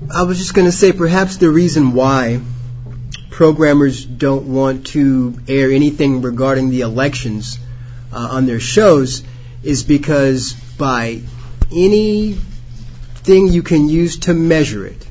I was just going to say perhaps the reason why programmers don't want to air anything regarding the elections on their shows is because by anything you can use to measure it,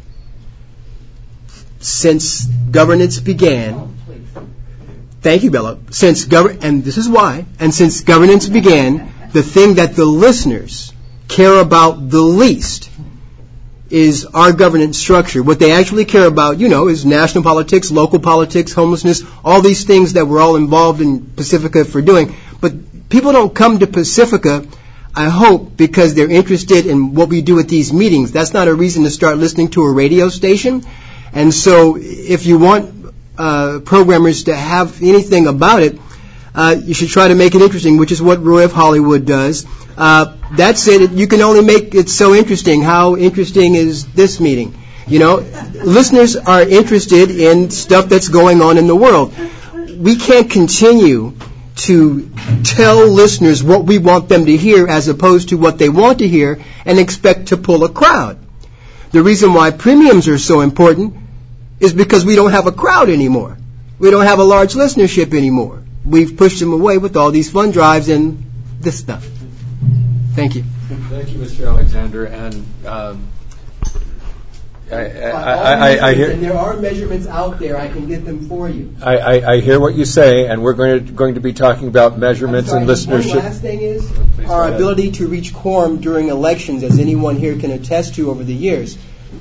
since governance began, thank you, Bella, and this is why, and since governance began, the thing that the listeners care about the least is our governance structure. What they actually care about, is national politics, local politics, homelessness, all these things that we're all involved in Pacifica for doing. But people don't come to Pacifica, I hope, because they're interested in what we do at these meetings. That's not a reason to start listening to a radio station. And so if you want programmers to have anything about it, you should try to make it interesting, which is what Roy of Hollywood does. That's it. You can only make it so interesting. How interesting is this meeting? Listeners are interested in stuff that's going on in the world. We can't continue to tell listeners what we want them to hear as opposed to what they want to hear and expect to pull a crowd. The reason why premiums are so important is because we don't have a crowd anymore. We don't have a large listenership anymore. We've pushed them away with all these fund drives and this stuff. Thank you. Thank you, Mr. Alexander. And I hear. And there are measurements out there. I can get them for you. I hear what you say, and we're going to be talking about measurements and listenership. One last thing is our ability to reach quorum during elections, as anyone here can attest to over the years.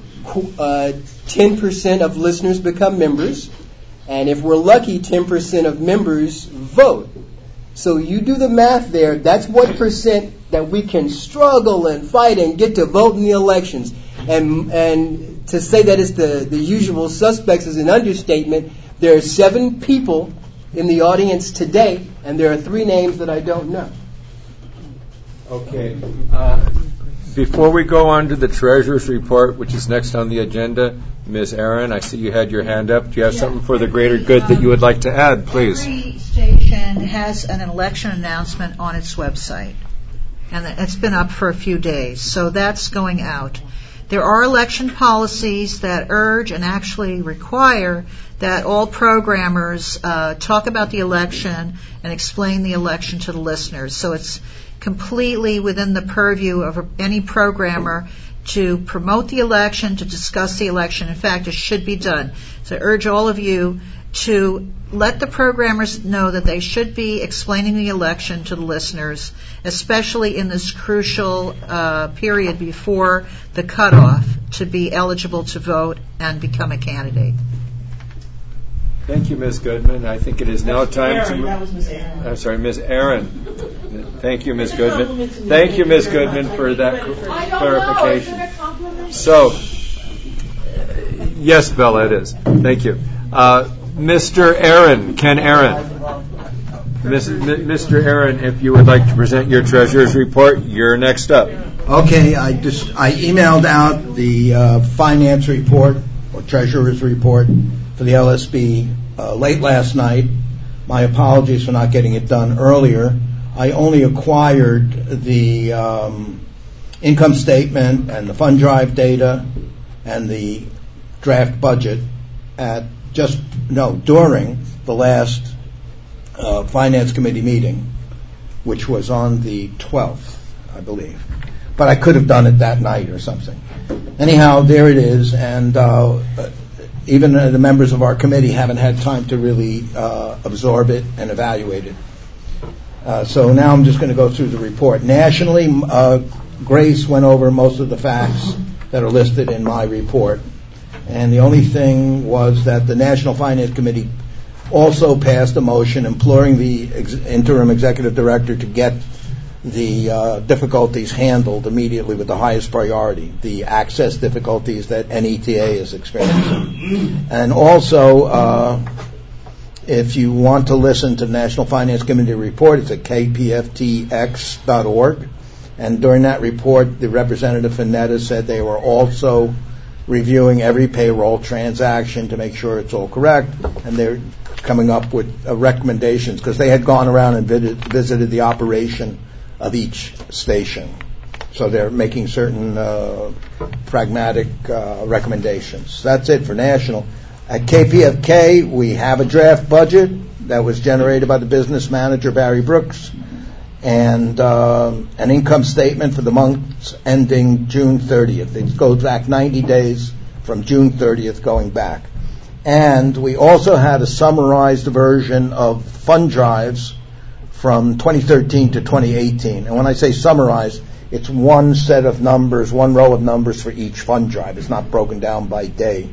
10% of listeners become members, and if we're lucky, 10% of members vote. So you do the math there. That's what percent that we can struggle and fight and get to vote in the elections. And to say that it's the usual suspects is an understatement. There are 7 people in the audience today, and there are 3 names that I don't know. Okay. Before we go on to the Treasurer's Report, which is next on the agenda, Ms. Aaron, I see you had your hand up. Do you have something for the greater good that you would like to add, please? Every station has an election announcement on its website, and it's been up for a few days, so that's going out. There are election policies that urge and actually require that all programmers talk about the election and explain the election to the listeners. So it's completely within the purview of any programmer to promote the election, to discuss the election. In fact, it should be done. So I urge all of you to let the programmers know that they should be explaining the election to the listeners, especially in this crucial period before the cutoff to be eligible to vote and become a candidate. Thank you, Ms. Goodman. I think it is now time to... That was Ms. Aaron. I'm sorry, Ms. Aaron. Thank you, Ms. Goodman. Thank you, Ms. Goodman, for that clarification. So, yes, Bella, it is. Thank you. Mr. Aaron, Ken Aaron. Mr. Aaron, if you would like to present your Treasurer's Report, you're next up. Okay, I emailed out the finance report or Treasurer's Report for the LSB late last night. My apologies for not getting it done earlier. I only acquired the income statement and the fund drive data and the draft budget during the last Finance Committee meeting, which was on the 12th, I believe. But I could have done it that night or something. Anyhow, there it is, and even the members of our committee haven't had time to really absorb it and evaluate it. So now I'm just going to go through the report. Nationally, Grace went over most of the facts that are listed in my report. And the only thing was that the National Finance Committee also passed a motion imploring the interim executive director to get the difficulties handled immediately with the highest priority, the access difficulties that NETA is experiencing. And also, if you want to listen to the National Finance Committee report, it's at kpftx.org. And during that report, the representative from NETA said they were also reviewing every payroll transaction to make sure it's all correct, and they're coming up with recommendations because they had gone around and visited the operation of each station. So they're making certain pragmatic recommendations. That's it for national. At KPFK, we have a draft budget that was generated by the business manager, Barry Brooks, and an income statement for the months ending June 30th. It goes back 90 days from June 30th going back. And we also had a summarized version of fund drives from 2013 to 2018. And when I say summarized, it's one set of numbers, one row of numbers for each fund drive. It's not broken down by day.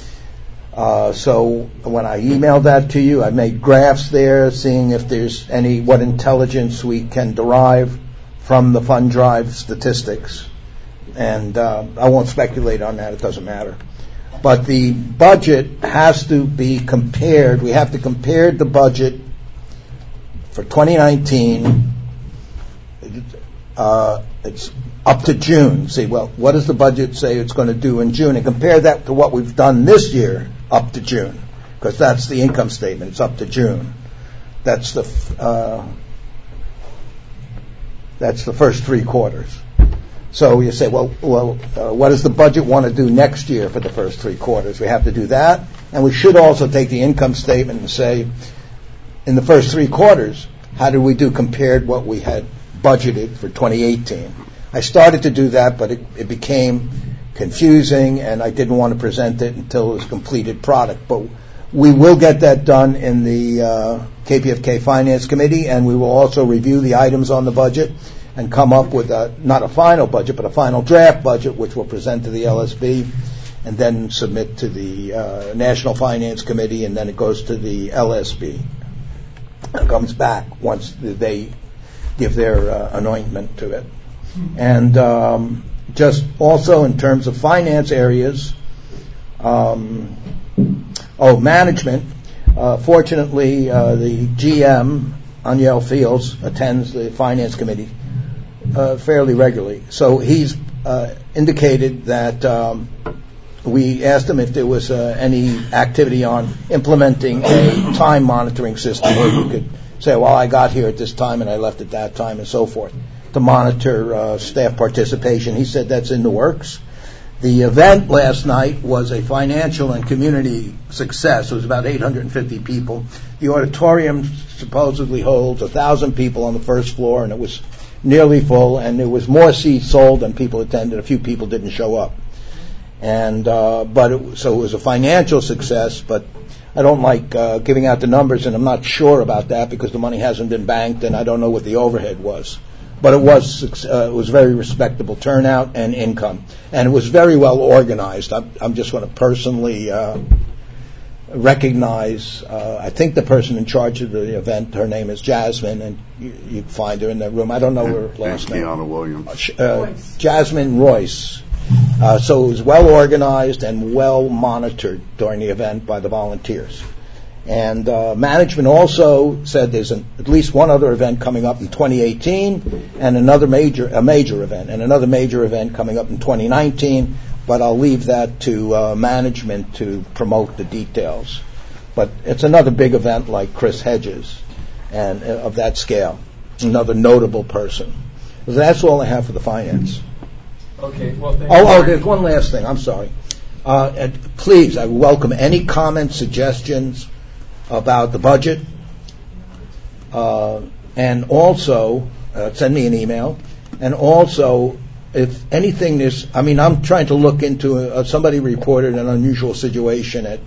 So when I emailed that to you, I made graphs there, seeing if there's what intelligence we can derive from the fund drive statistics. And I won't speculate on that. It doesn't matter. But the budget has to be compared. We have to compare the budget for 2019. It's up to June. See, well, what does the budget say it's going to do in June? And compare that to what we've done this year up to June, because that's the income statement. It's up to June. That's the first 3 quarters. So you say, what does the budget want to do next year for the first 3 quarters? We have to do that, and we should also take the income statement and say, in the first 3 quarters, how did we do compared what we had budgeted for 2018? I started to do that, but it became confusing, and I didn't want to present it until it was a completed product. But we will get that done in the KPFK Finance Committee, and we will also review the items on the budget and come up with not a final budget, but a final draft budget, which we'll present to the LSB and then submit to the National Finance Committee, and then it goes to the LSB. It comes back once they give their anointment to it. And just also in terms of finance areas, management. Fortunately, the GM, Aniel Fields, attends the Finance Committee fairly regularly. So he's indicated that we asked him if there was any activity on implementing a time monitoring system where you could say, well, I got here at this time and I left at that time and so forth, to monitor staff participation. He said that's in the works. The event last night was a financial and community success. It was about 850 people. The auditorium supposedly holds 1,000 people on the first floor, and it was nearly full, and there was more seats sold than people attended. A few people didn't show up. And so it was a financial success, but I don't like giving out the numbers, and I'm not sure about that because the money hasn't been banked, and I don't know what the overhead was. But it was very respectable turnout and income, and it was very well organized. I'm just going to personally recognize. I think the person in charge of the event, her name is Jasmine, and you can find her in that room. I don't know her last name. Kiana Williams. Jasmine Royce. So it was well organized and well monitored during the event by the volunteers. And management also said there's at least one other event coming up in 2018 and a major event, and another major event coming up in 2019, but I'll leave that to management to promote the details. But it's another big event like Chris Hedges and of that scale, another notable person. So that's all I have for the finance. Okay, well, thank you. There's one last thing. I'm sorry. And please, I welcome any comments, suggestions about the budget, and also send me an email. And also, if anything I'm trying to look into, somebody reported an unusual situation at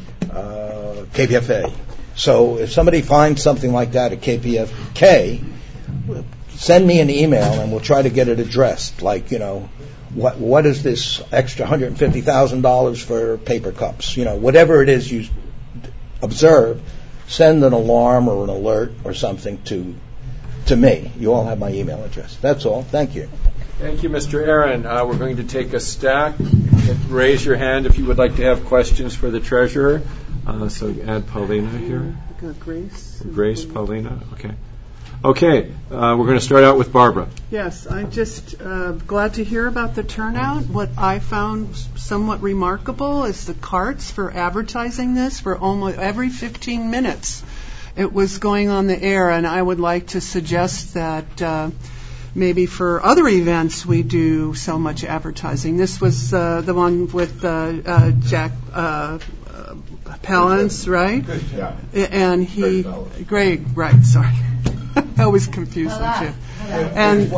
KPFA. So if somebody finds something like that at KPFK, send me an email and we'll try to get it addressed. Like, what is this extra $150,000 for paper cups? Whatever it is you observe, send an alarm or an alert or something to me. You all have my email address. That's all. Thank you. Thank you, Mr. Aaron. We're going to take a stack. Raise your hand if you would like to have questions for the treasurer. So add Paulina here. Grace, Paulina. Okay, we're going to start out with Barbara. Yes, I'm just glad to hear about the turnout. What I found somewhat remarkable is the carts for advertising this for almost every 15 minutes. It was going on the air, and I would like to suggest that maybe for other events we do so much advertising. This was the one with Jack Palance, right? Yeah. And Greg, right, sorry. I always confuse them too. And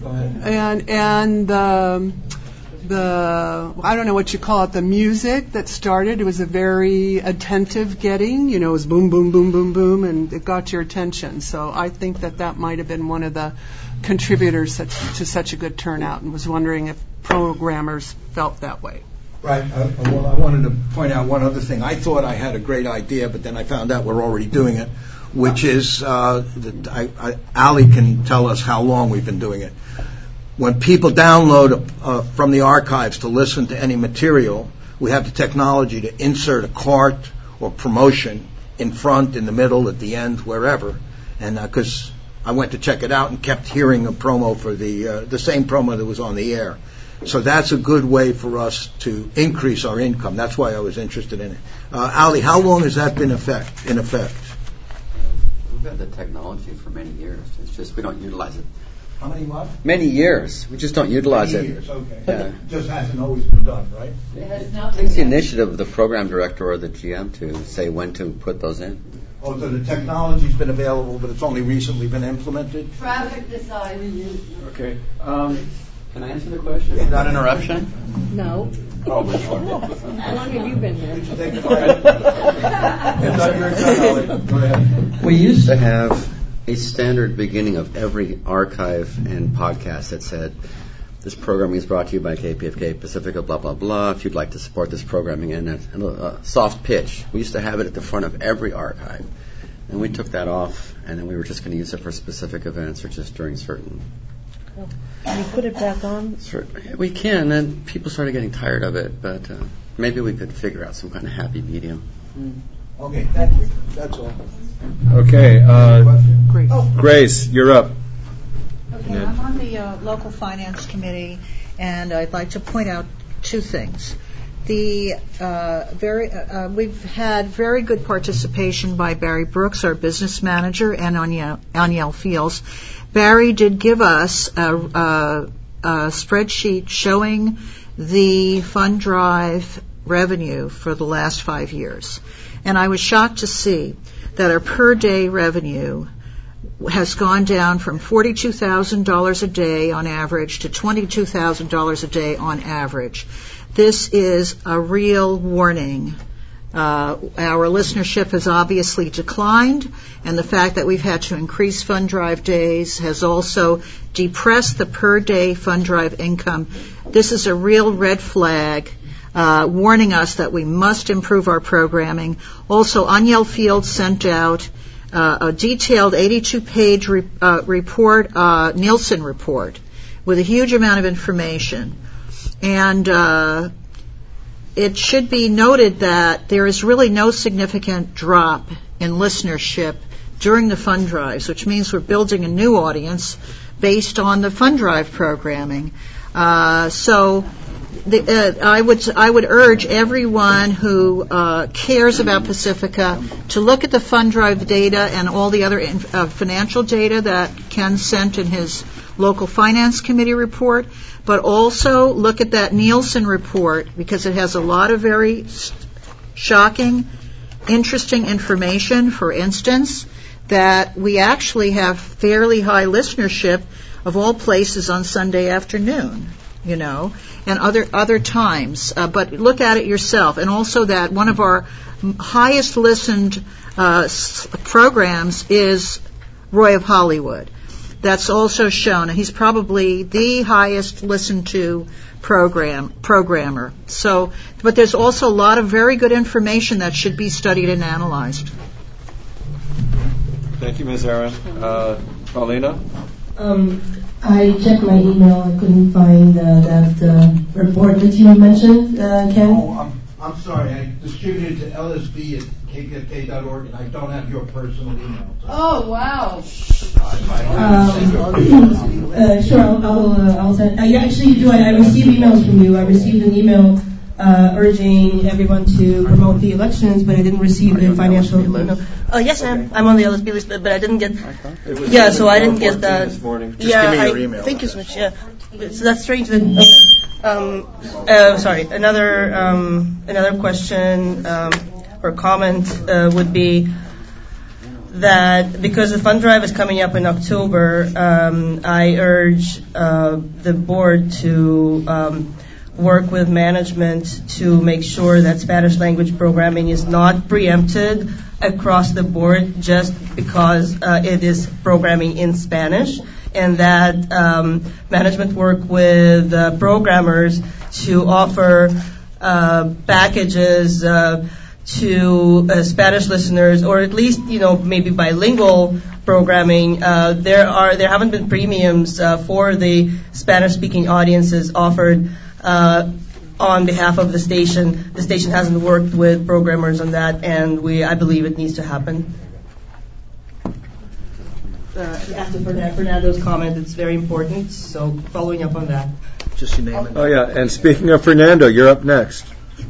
the I don't know what you call it, the music that started, it was a very attentive getting, it was boom, boom, boom, boom, boom, and it got your attention. So I think that might have been one of the contributors to such a good turnout, and was wondering if programmers felt that way. Right. Well, I wanted to point out one other thing. I thought I had a great idea, but then I found out we're already doing it, which is Ali can tell us how long we've been doing it. When people download from the archives to listen to any material, we have the technology to insert a cart or promotion in front, in the middle, at the end, wherever. And because I went to check it out and kept hearing a promo for the same promo that was on the air. So that's a good way for us to increase our income. That's why I was interested in it. Ali, how long has that been in effect? We've had the technology for many years. It's just we don't utilize it. How many months? Many years. We just don't utilize Many it. years, okay. Yeah. It just hasn't always been done, right? It takes the initiative of the program director or the GM to say when to put those in. Oh, so the technology's been available, but it's only recently been implemented? Traffic decides. Okay. Can I answer the question without interruption? No. Oh, How long have you been here? Go ahead. We used to have a standard beginning of every archive and podcast that said, this programming is brought to you by KPFK Pacifica, blah, blah, blah. If you'd like to support this programming, and a soft pitch. We used to have it at the front of every archive. And we took that off, and then we were just going to use it for specific events or just during certain... Can you put it back on? We can, and people started getting tired of it, but maybe we could figure out some kind of happy medium. Okay, thank you. That's all. Okay, Grace, you're up. Okay, I'm on the local finance committee, and I'd like to point out two things. We've had very good participation by Barry Brooks, our business manager, and Aniel Fields. Barry did give us a spreadsheet showing the fund drive revenue for the last 5 years. And I was shocked to see that our per day revenue has gone down from $42,000 a day on average to $22,000 a day on average. This is a real warning. Our listenership has obviously declined, and the fact that we've had to increase fund drive days has also depressed the per day fund drive income. This is a real red flag, warning us that we must improve our programming. Also, Aniel Fields sent out a detailed 82-page report, Nielsen report, with a huge amount of information. And it should be noted that there is really no significant drop in listenership during the fund drives, which means we're building a new audience based on the fund drive programming. I would urge everyone who cares about Pacifica to look at the fund drive data and all the other financial data that Ken sent in his local finance committee report, but also look at that Nielsen report, because it has a lot of very shocking, interesting information. For instance, that we actually have fairly high listenership of all places on Sunday afternoon, and other times. But look at it yourself. And also that one of our highest listened programs is Roy of Hollywood. That's also shown, and he's probably the highest listened to programmer. So, but there's also a lot of very good information that should be studied and analyzed. Thank you, Ms. Aaron. Paulina? I checked my email. I couldn't find that report that you mentioned, Ken. Oh, I'm sorry. I distributed to lsb@kpfk.org, and I don't have your personal email. So. Oh, wow. Sure, I'll send. Actually, do. I received emails from you. I received an email urging everyone to promote the elections, but I didn't receive the financial. Yes, I'm on the LSP list, but I didn't get. Yeah, so I didn't get that. This morning. Just give me your email. Thank you so much. Yeah, so that's strange. Sorry. Another question or comment would be that because the fund drive is coming up in October, I urge the board to work with management to make sure that Spanish language programming is not preempted across the board just because it is programming in Spanish, and that management work with programmers to offer packages to Spanish listeners, or at least maybe bilingual programming. There haven't been premiums for the Spanish-speaking audiences offered on behalf of the station. The station hasn't worked with programmers on that, and I believe it needs to happen. After Fernando's comment, it's very important. So following up on that. Just your name. Oh yeah, and speaking of Fernando, you're up next.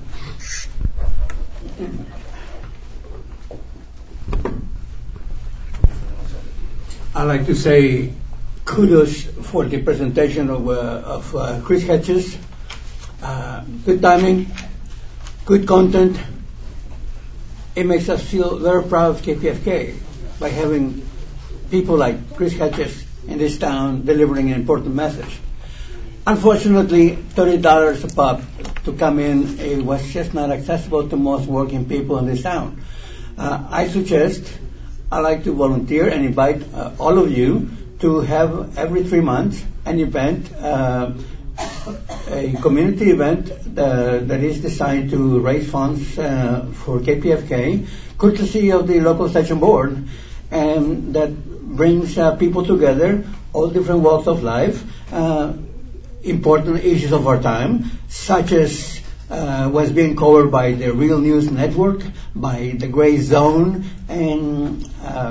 I'd like to say kudos for the presentation of Chris Hedges. Good timing, good content. It makes us feel very proud of KPFK by having people like Chris Hedges in this town delivering an important message. Unfortunately, $30 a pop to come in, it was just not accessible to most working people in this town. I suggest I'd like to volunteer and invite all of you to have every 3 months an event, a community event that is designed to raise funds for KPFK, courtesy of the local station board, and that brings people together, all different walks of life, important issues of our time, such as was being covered by the Real News Network, by the Gray Zone, and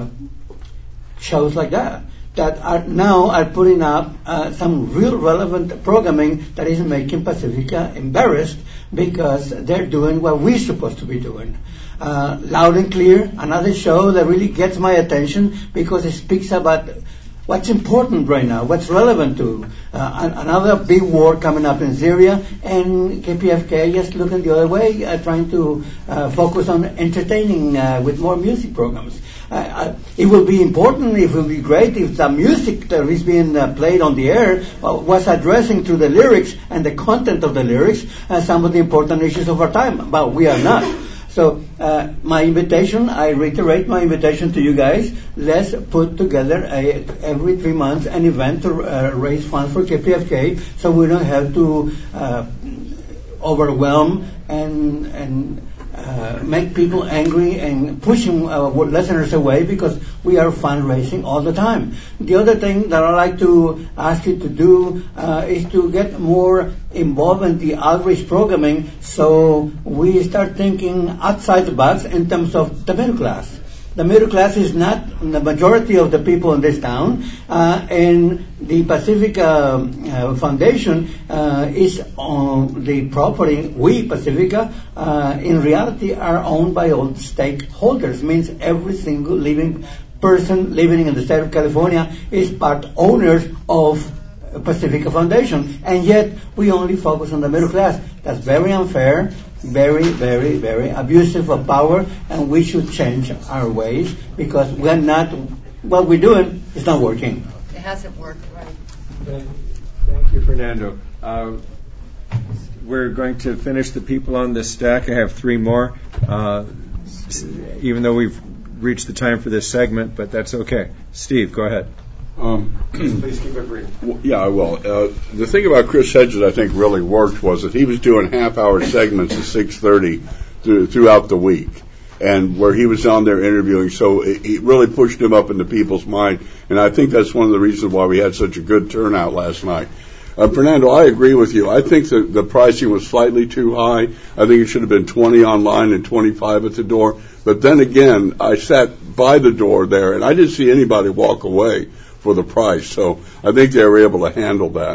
shows like that are putting up some real relevant programming that is making Pacifica embarrassed because they're doing what we're supposed to be doing. Loud and Clear, another show that really gets my attention because it speaks about what's important right now, what's relevant to another big war coming up in Syria, and KPFK just looking the other way, trying to focus on entertaining with more music programs. It will be important, it will be great if the music that is being played on the air was addressing to the lyrics and the content of the lyrics some of the important issues of our time, but we are not. So my invitation, I reiterate my invitation to you guys, let's put together every 3 months an event to raise funds for KPFK so we don't have to overwhelm and make people angry and pushing listeners away because we are fundraising all the time. The other thing that I'd like to ask you to do is to get more involved in the outreach programming so we start thinking outside the box in terms of the middle class. The middle class is not the majority of the people in this town, and the Pacifica Foundation is on the property. We, Pacifica, in reality are owned by all stakeholders. Means every single living person living in the state of California is part owners of Pacifica Foundation, and yet we only focus on the middle class. That's very unfair, very, very, very abusive of power, and we should change our ways because we're not, what we're doing is not working. It hasn't worked, right. Thank you, Fernando. We're going to finish the people on this stack. I have 3 more, even though we've reached the time for this segment, but that's okay. Steve, go ahead. Please keep it brief. Yeah, I will. The thing about Chris Hedges I think really worked was that he was doing half-hour segments at 6:30 throughout the week, and where he was on there interviewing, so it really pushed him up into people's mind, and I think that's one of the reasons why we had such a good turnout last night. Fernando, I agree with you. I think that the pricing was slightly too high. I think it should have been 20 online and 25 at the door. But then again, I sat by the door there, and I didn't see anybody walk away for the price. So I think they were able to handle that.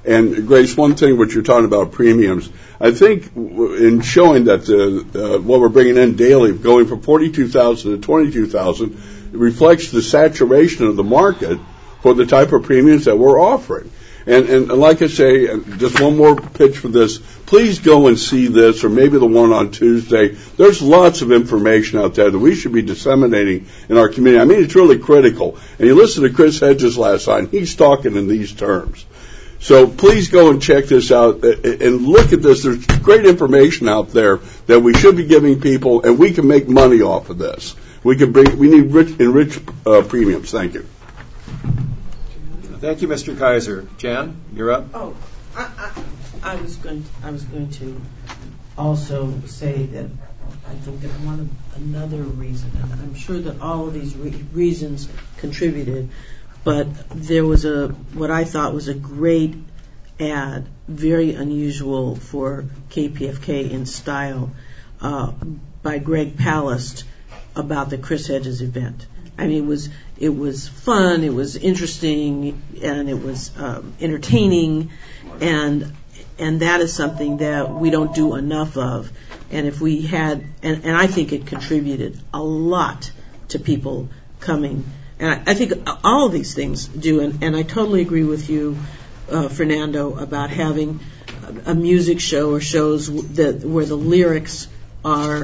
And Grace, one thing what you're talking about premiums, I think in showing that what we're bringing in daily, going from 42,000 to 22,000, reflects the saturation of the market for the type of premiums that we're offering. And like I say, just one more pitch for this, please go and see this, or maybe the one on Tuesday. There's lots of information out there that we should be disseminating in our community. I mean, it's really critical. And you listen to Chris Hedges last night, he's talking in these terms. So please go and check this out and look at this. There's great information out there that we should be giving people, and we can make money off of this. We need enriched premiums. Thank you. Thank you, Mr. Kaiser. Jan, you're up. Oh, I was going to also say that I think that another reason, and I'm sure that all of these reasons contributed, but there was what I thought was a great ad, very unusual for KPFK in style, by Greg Palast about the Chris Hedges event. I mean, it was fun, it was interesting, and it was entertaining, and that is something that we don't do enough of. And if we had, and I think it contributed a lot to people coming. And I think all of these things do, and I totally agree with you, Fernando, about having a music show or shows where the lyrics are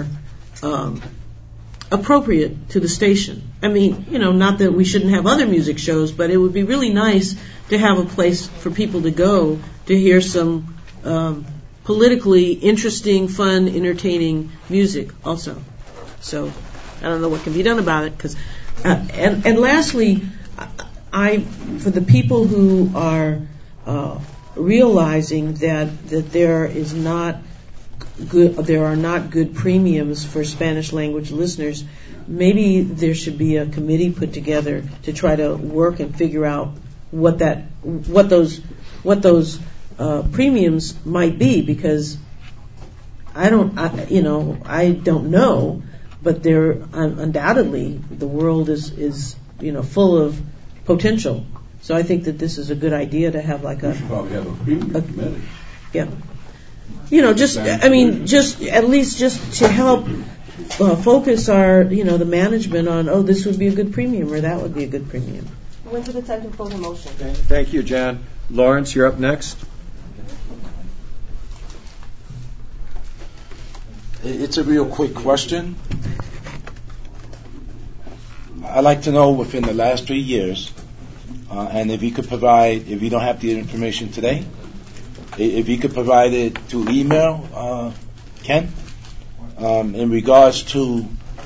appropriate to the station. I mean, not that we shouldn't have other music shows, but it would be really nice to have a place for people to go to hear some politically interesting, fun, entertaining music also. So I don't know what can be done about it. And lastly, for the people who are realizing that there are not good premiums for Spanish language listeners, maybe there should be a committee put together to try to work and figure out what those premiums might be, because I don't know, but there undoubtedly the world is full of potential. So I think that this is a good idea to have like we should probably have a premium committee. Yeah. Just at least to help focus our, the management on, this would be a good premium or that would be a good premium. When's the time to propose a motion? Okay. Thank you, Jan. Lawrence, you're up next. It's a real quick question. I'd like to know within the last 3 years, and if you could provide, if you don't have the information today, if you could provide it to email, Ken, in regards to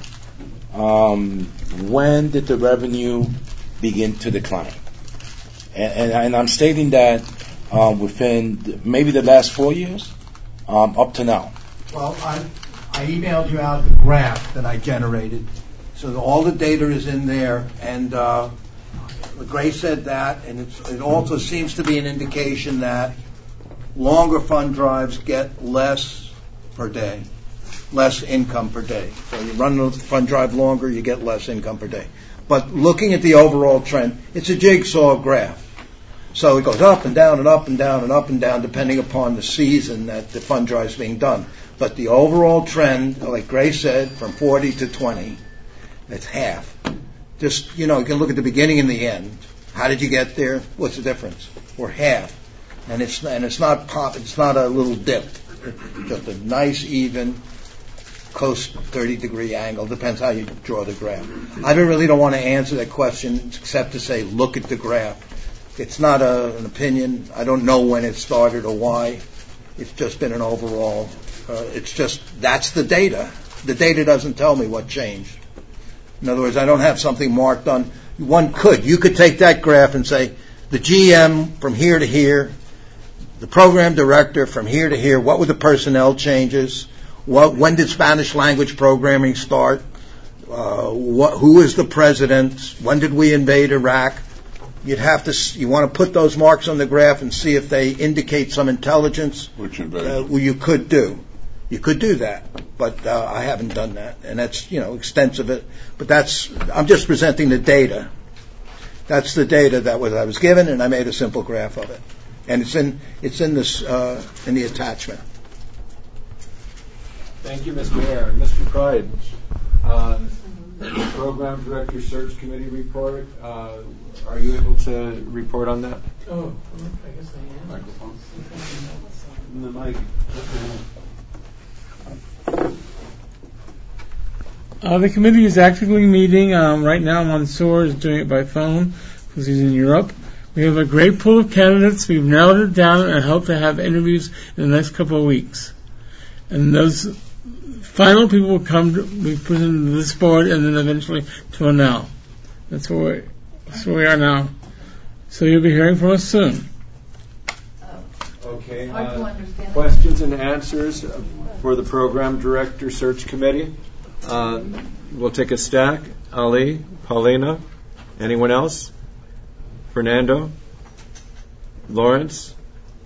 when did the revenue begin to decline? And I'm stating that within maybe the last 4 years up to now. Well, I emailed you out the graph that I generated, so all the data is in there, and Grace said that, and it also seems to be an indication that longer fund drives get less per day, less income per day. So you run the fund drive longer, you get less income per day. But looking at the overall trend, it's a jigsaw graph. So it goes up and down and up and down and up and down depending upon the season that the fund drive is being done. But the overall trend, like Grace said, from 40 to 20, it's half. Just, you can look at the beginning and the end. How did you get there? What's the difference? We're half. And it's not pop, it's not a little dip. It's just a nice, even, close 30-degree angle. Depends how you draw the graph. I really don't want to answer that question except to say, look at the graph. It's not an opinion. I don't know when it started or why. It's just been an overall. That's the data. The data doesn't tell me what changed. In other words, I don't have something marked on. You could take that graph and say, the GM from here to here, the program director from here to here, what were the personnel changes? When did Spanish language programming start? Who is the president? When did we invade Iraq? You want to put those marks on the graph and see if they indicate some intelligence. Which invasion? You could do that, but I haven't done that, and that's extensive. But I'm just presenting the data. That's the data that I was given, and I made a simple graph of it. and it's in this in the attachment. Thank you, Mr. Aaron. Mr. Pride, the Program Director Search Committee report, are you able to report on that? Oh, I guess I am. Microphone. The mic. The committee is actively meeting. Right now, Mansour is doing it by phone because he's in Europe. We have a great pool of candidates. We've narrowed it down and hope to have interviews in the next couple of weeks. And those final people will come to be presented to this board and then eventually to ANEL. That's where we are now. So you'll be hearing from us soon. Okay. Questions and answers for the Program Director Search Committee? We'll take a stack. Ali, Paulina, anyone else? Fernando, Lawrence,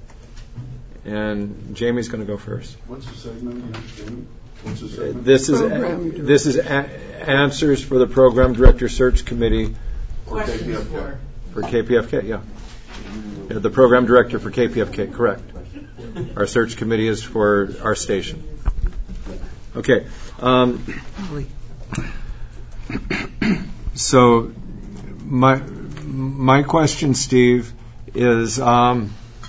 and Jamie's going to go first. What's the segment again, Jamie? What's the segment? This is answers for the Program Director Search Committee for KPFK. For KPFK, yeah. The Program Director for KPFK, correct. Our search committee is for our station. Okay. So my question, Steve, is during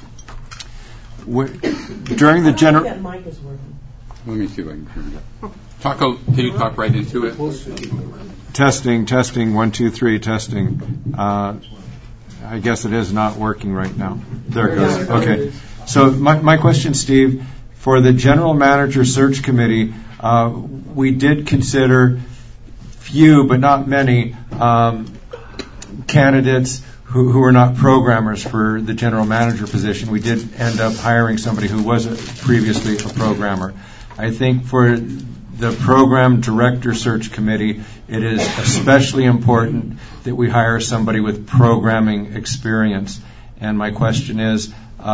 the general. That mic is working. Let me see if I can turn it up. Can you talk right into it? Testing, 1, 2, 3, testing. I guess it is not working right now. There it goes. Okay. So my question, Steve, for the General Manager Search Committee, we did consider few, but not many, candidates who are not programmers for the General Manager position. We did end up hiring somebody who was previously a programmer. I think for the Program Director Search Committee, it is especially important that we hire somebody with programming experience. And my question is,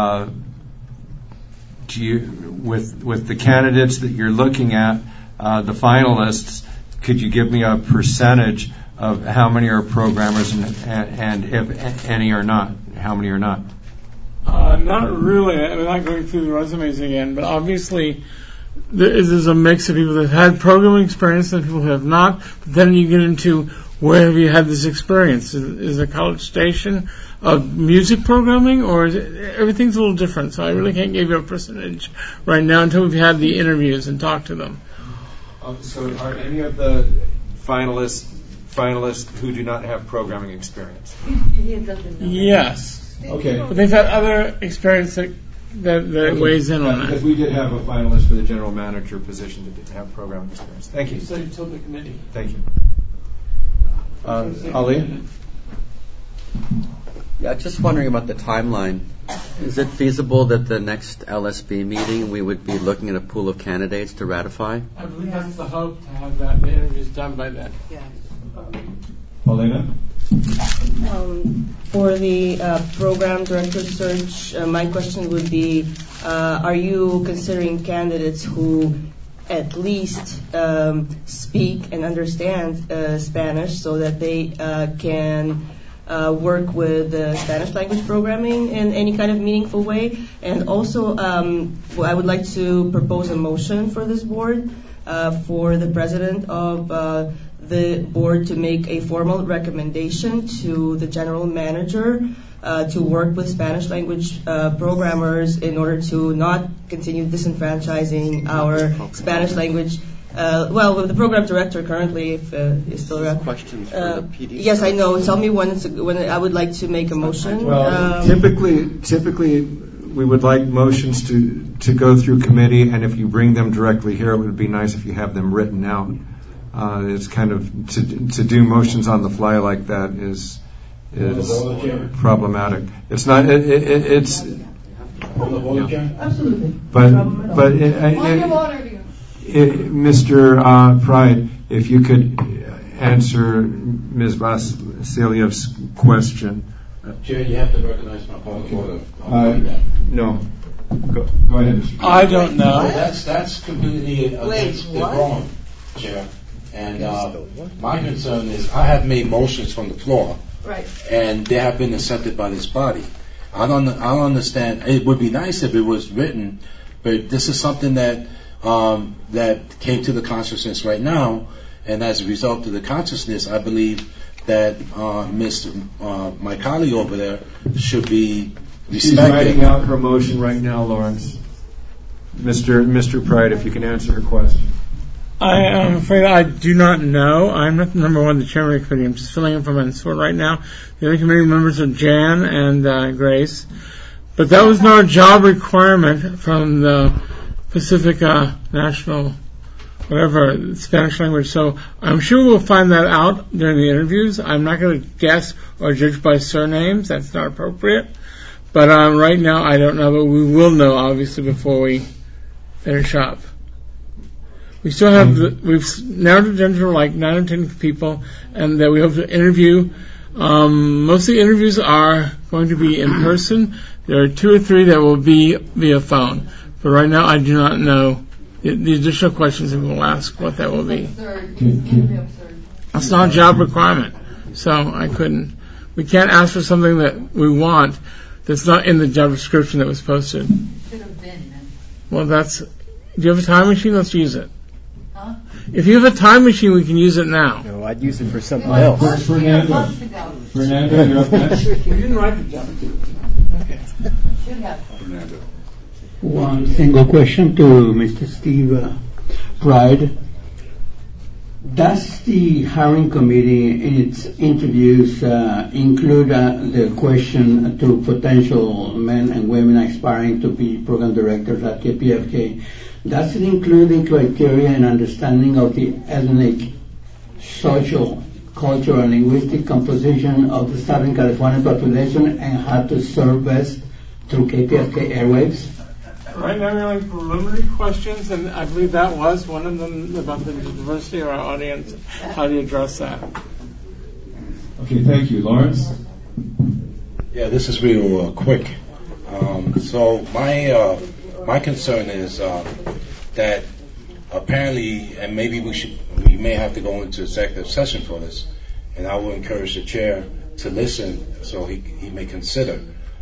with the candidates that you're looking at, the finalists, could you give me a percentage of how many are programmers and if any are not, how many are not? Not really. I'm not going through the resumes again, but obviously there's a mix of people that have had programming experience and people who have not. But then you get into where have you had this experience? Is it College Station of music programming, or is it, everything's a little different? So I really can't give you a percentage right now until we've had the interviews and talked to them. So are any of the finalists who do not have programming experience? Yes. Okay. But they've had other experience that weighs in on that. Because we did have a finalist for the General Manager position that didn't have programming experience. Thank you. So you told the committee. Thank you. Ali? Yeah, just wondering about the timeline. Is it feasible that the next LSB meeting we would be looking at a pool of candidates to ratify? I believe that's the hope, to have the interviews done by then. Yes. Paulina? For the Program Director Search, my question would be, are you considering candidates who at least speak and understand Spanish so that they can work with Spanish language programming in any kind of meaningful way? And also, I would like to propose a motion for this board for the president of the board to make a formal recommendation to the general manager to work with Spanish language programmers in order to not continue disenfranchising our Spanish language. With the program director currently, if is still around. Questions for the PD? Yes, I know. Tell me when I would like to make a motion. Well, typically, we would like motions to go through committee, and if you bring them directly here, it would be nice if you have them written out. It's kind of to do motions on the fly like that is problematic. It's not. It's. Absolutely. But Mr. Pride, if you could answer Ms. Vasilyev's question. Chair, you have to recognize my point of order. No. Go ahead. I don't know. That's completely wrong, Chair. And my concern is I have made motions from the floor, right, and they have been accepted by this body. I don't understand. It would be nice if it was written, but this is something that came to the consciousness right now, and as a result of the consciousness, I believe that my colleague over there should be respected. She's writing out her motion right now, Lawrence. Mr. Pride, if you can answer her question. I am afraid I do not know. I'm not number one, the chairman of the committee. I'm just filling in for Mansour right now. The other committee members are Jan and Grace. But that was not a job requirement from the Pacific National, whatever, Spanish language. So I'm sure we'll find that out during the interviews. I'm not going to guess or judge by surnames. That's not appropriate. But right now I don't know, but we will know, obviously, before we finish up. We still have, we've narrowed it down to like 9 or 10 people, and we hope to interview. Most of the interviews are going to be in person. There are 2 or 3 that will be via phone. But right now I do not know the additional questions that we'll ask, what that will be. That's not a job requirement, so I couldn't. We can't ask for something that we want that's not in the job description that was posted. Well, do you have a time machine? Let's use it. Huh? If you have a time machine, we can use it now. No, I'd use it for something else. Fernando, you're up next. You didn't write the job. Okay. Fernando. One single question to Mr. Steve Pride. Does the hiring committee in its interviews include the question to potential men and women aspiring to be program directors at KPFK? Does it include the criteria and understanding of the ethnic, social, cultural, and linguistic composition of the Southern California population and how to serve best through KPFK airwaves? Right now we're having preliminary questions, and I believe that was one of them about the diversity of our audience. How do you address that? Okay, thank you. Lawrence? Yeah, this is real quick. So my concern is that apparently, and maybe we may have to go into executive session for this, and I will encourage the chair to listen so he may consider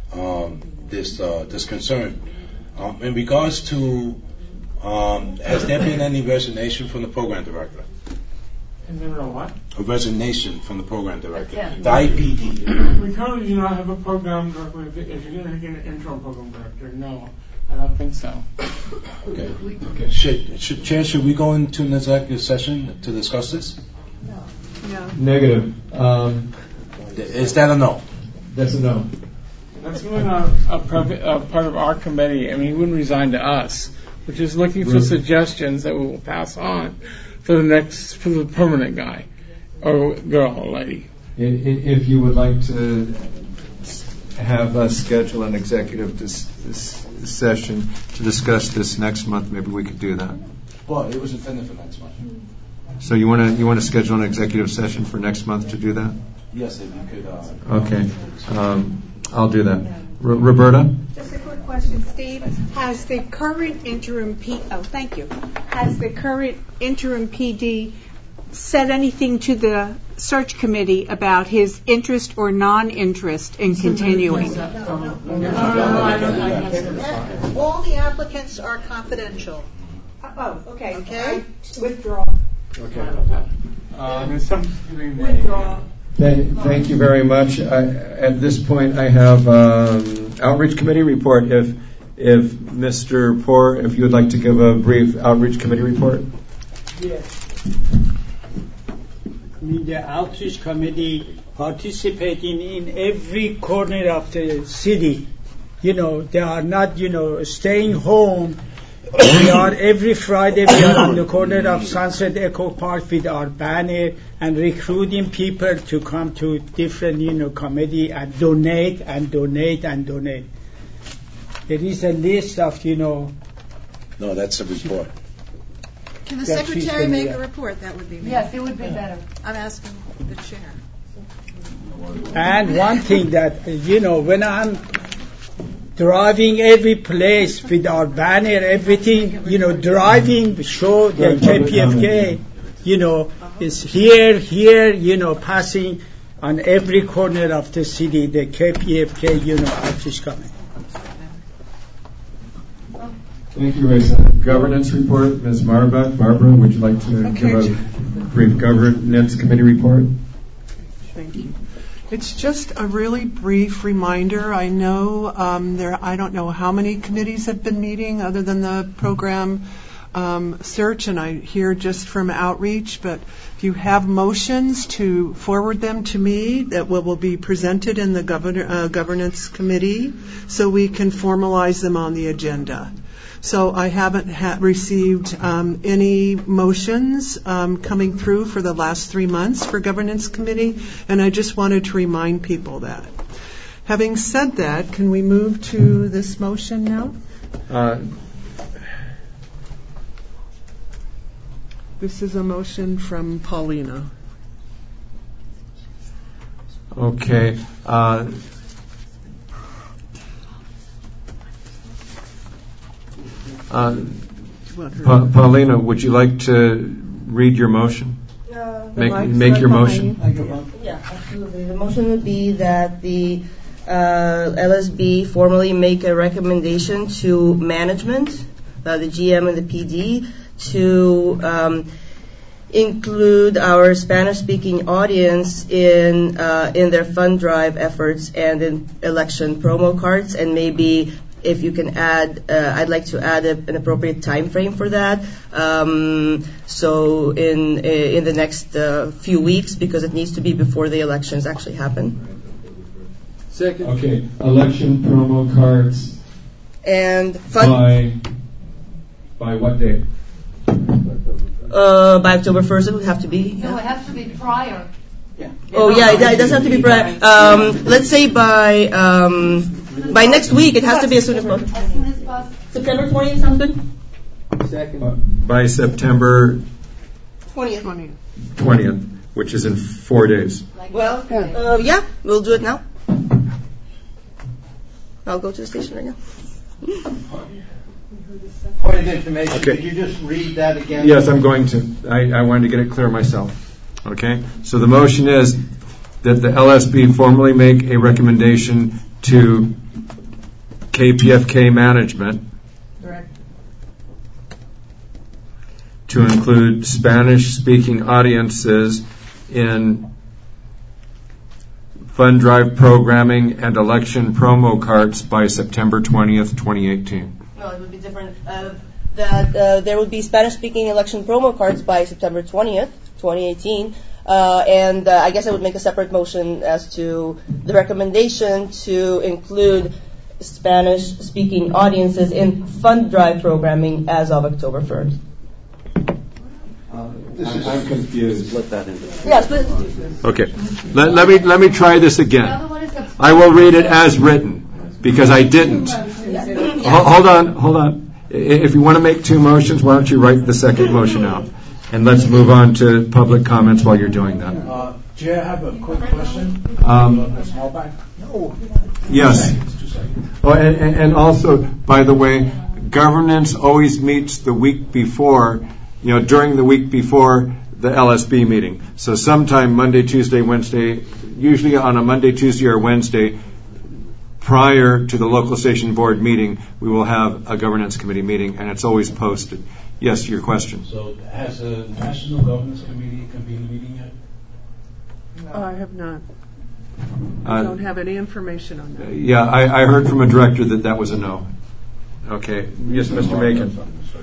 this concern. In regards to, has there been any resignation from the program director? Is there a what? A resignation from the program director. The IPD. We currently do not have a program director. If you're going to get an interim program director, no, I don't think so. Okay. Should we go into an executive session to discuss this? No. Negative. Is that a no? That's a no. That's really not a part of our committee. I mean, he wouldn't resign to us. We're just looking for suggestions that we will pass on for the permanent guy or girl or lady. If you would like to have us schedule an executive session to discuss this next month, maybe we could do that. Well, it was intended for next month. So you want to schedule an executive session for next month to do that? Yes, if you could. Okay. I'll do that. Roberta? Just a quick question, Steve. Has the current interim PD said anything to the search committee about his interest or non-interest in continuing? All the applicants are confidential. Oh, okay. Okay. I withdraw. Okay. Withdraw. Thank you very much. At this point, I have outreach committee report. If Mr. Poor, if you would like to give a brief outreach committee report. Yes. The outreach committee participating in every corner of the city. They are not, staying home. We are every Friday, we are on the corner of Sunset Echo Park with our banner and recruiting people to come to different, committee and donate. There is a list of, No, that's a report. Can the secretary make a report? That would be me. Yes, it would be better. I'm asking the chair. And one thing that, when I'm driving every place with our banner, everything, driving, show the KPFK, is here, passing on every corner of the city, the KPFK, artist coming. Thank you, Raisa. Governance report, Ms. Marbach. Barbara, would you like to give a brief governance committee report? Thank you. It's just a really brief reminder. I know I don't know how many committees have been meeting other than the program search, and I hear just from outreach, but if you have motions, to forward them to me that will be presented in the governance committee so we can formalize them on the agenda. So I haven't received any motions coming through for the last 3 months for governance committee, and I just wanted to remind people that. Having said that, can we move to this motion now? This is a motion from Paulina. Okay. Paulina, would you like to read your motion? Make your motion. Yeah, absolutely. The motion would be that the LSB formally make a recommendation to management, the GM and the PD, to include our Spanish-speaking audience in their fund drive efforts and in election promo cards, and maybe if you can add, I'd like to add an appropriate time frame for that. So in the next few weeks, because it needs to be before the elections actually happen. Second. Okay. Election promo cards. And by what date? By October 1st, it would have to be. No, it has to be prior. Yeah. Oh yeah, it does have to be prior. Let's say by next week. It has to be as soon as possible. As soon as possible. September 20th sounds good. By September 20th, which is in 4 days. Well, yeah, we'll do it now. I'll go to the station right now. Point of information. Okay. Could you just read that again? Yes, I'm going to. I wanted to get it clear myself. Okay. So the motion is that the LSB formally make a recommendation to KPFK management to include Spanish-speaking audiences in fund drive programming and election promo cards by September 20th, 2018. No, it would be different. There would be Spanish-speaking election promo cards by September 20th, 2018. And I guess I would make a separate motion as to the recommendation to include Spanish-speaking audiences in fund drive programming as of October 1st. I'm confused. Split that into. Yeah, split. Okay. Let me try this again. I will read it as written because I didn't. Hold on. If you want to make two motions, why don't you write the second motion out? And let's move on to public comments while you're doing that. Jay, I have a quick question. Yes. Oh, and also, by the way, governance always meets the week before, during the week before the LSB meeting. So sometime Monday, Tuesday, Wednesday, usually on a Monday, Tuesday, or Wednesday, prior to the local station board meeting, we will have a governance committee meeting, and it's always posted. Yes, your question. So has the National Governance Committee convened a meeting yet? I have not. I don't have any information on that. Yeah, I heard from a director that was a no. Okay. Yes, Mr. Macon.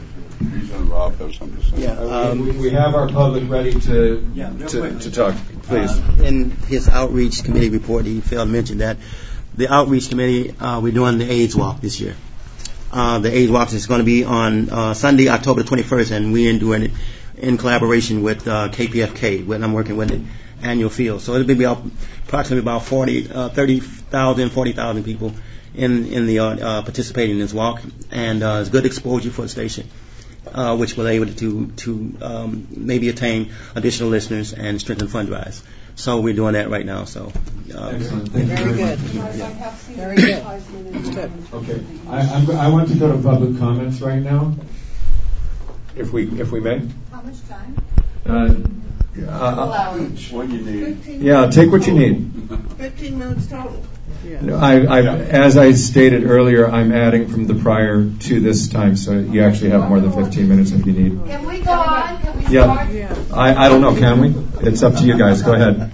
Yeah, we have our public ready to talk. Please. In his outreach committee report, he failed to mention that the outreach committee, we're doing the AIDS walk this year. The AIDS walk is going to be on Sunday, October 21st, and we're doing it in collaboration with KPFK, when I'm working with the annual field. So it'll be approximately about 30,000, 40,000 people in the participating in this walk, and it's good exposure for the station, which will be able to maybe attain additional listeners and strengthen fund drives. So we're doing that right now. So excellent. Thank you very good. Very good. That's good. Okay. I want to go to public comments right now, if we may. How much time? What you need. Yeah, take what you need. 15 minutes total. As I stated earlier, I'm adding from the prior to this time, so you actually have more than 15 minutes if you need. Can we go on? Can we start? Yeah. I don't know, can we? It's up to you guys. Go ahead.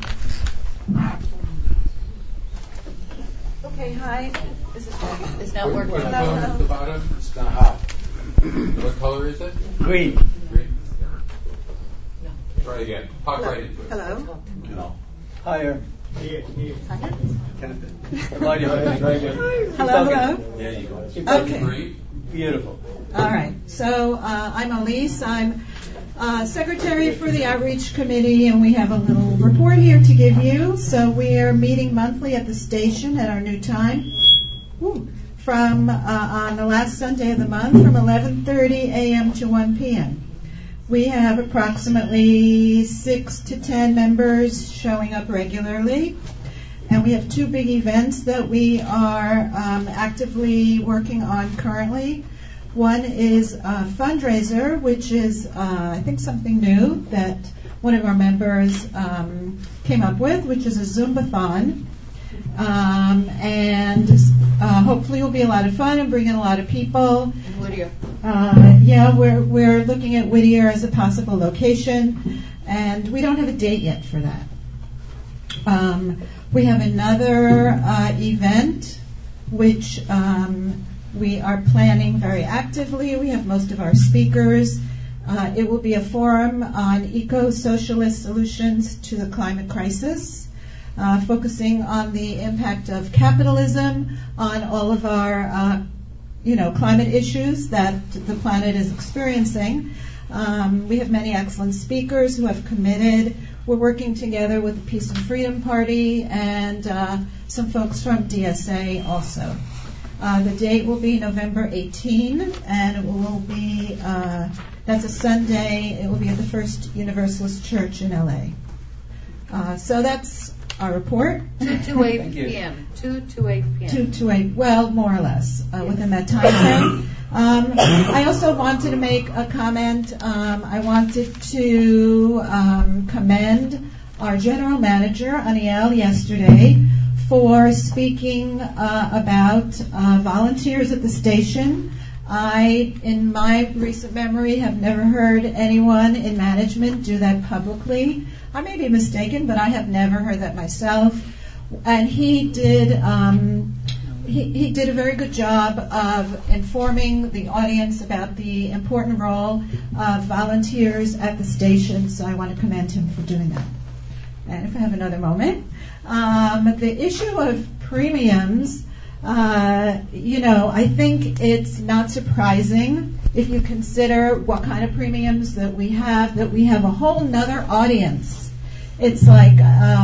Okay, hi. It's not working. At the bottom, it's not hot. What color is it? Green. Green. Try again. Talk right into it. Hello. Higher. Hello. There you go. Okay. Beautiful. All right. So I'm Elise. I'm Secretary for the Outreach Committee, and we have a little report here to give you. So we are meeting monthly at the station at our new time from on the last Sunday of the month from 11:30 a.m. to 1 p.m. We have approximately 6 to 10 members showing up regularly. And we have 2 big events that we are actively working on currently. One is a fundraiser, which is, I think, something new that one of our members came up with, which is a Zumbathon. And hopefully it will be a lot of fun and bring in a lot of people. And Whittier. Yeah, we're looking at Whittier as a possible location, and we don't have a date yet for that. We have another event which we are planning very actively. We have most of our speakers. It will be a forum on eco-socialist solutions to the climate crisis, focusing on the impact of capitalism on all of our climate issues that the planet is experiencing. We have many excellent speakers who have committed. We're working together with the Peace and Freedom Party and some folks from DSA also. The date will be November 18, and it will be, that's a Sunday, it will be at the First Universalist Church in LA. So that's our report. 2 to 8 p.m. 2 to 8 p.m. 2 to 8, well, more or less, within that time frame. I also wanted to make a comment. I wanted to commend our general manager, Aniel, yesterday for speaking about volunteers at the station. I, in my recent memory, have never heard anyone in management do that publicly. I may be mistaken, but I have never heard that myself. And he did he did a very good job of informing the audience about the important role of volunteers at the station, so I want to commend him for doing that. And if I have another moment, the issue of premiums, I think it's not surprising if you consider what kind of premiums that we have a whole nother audience. It's like,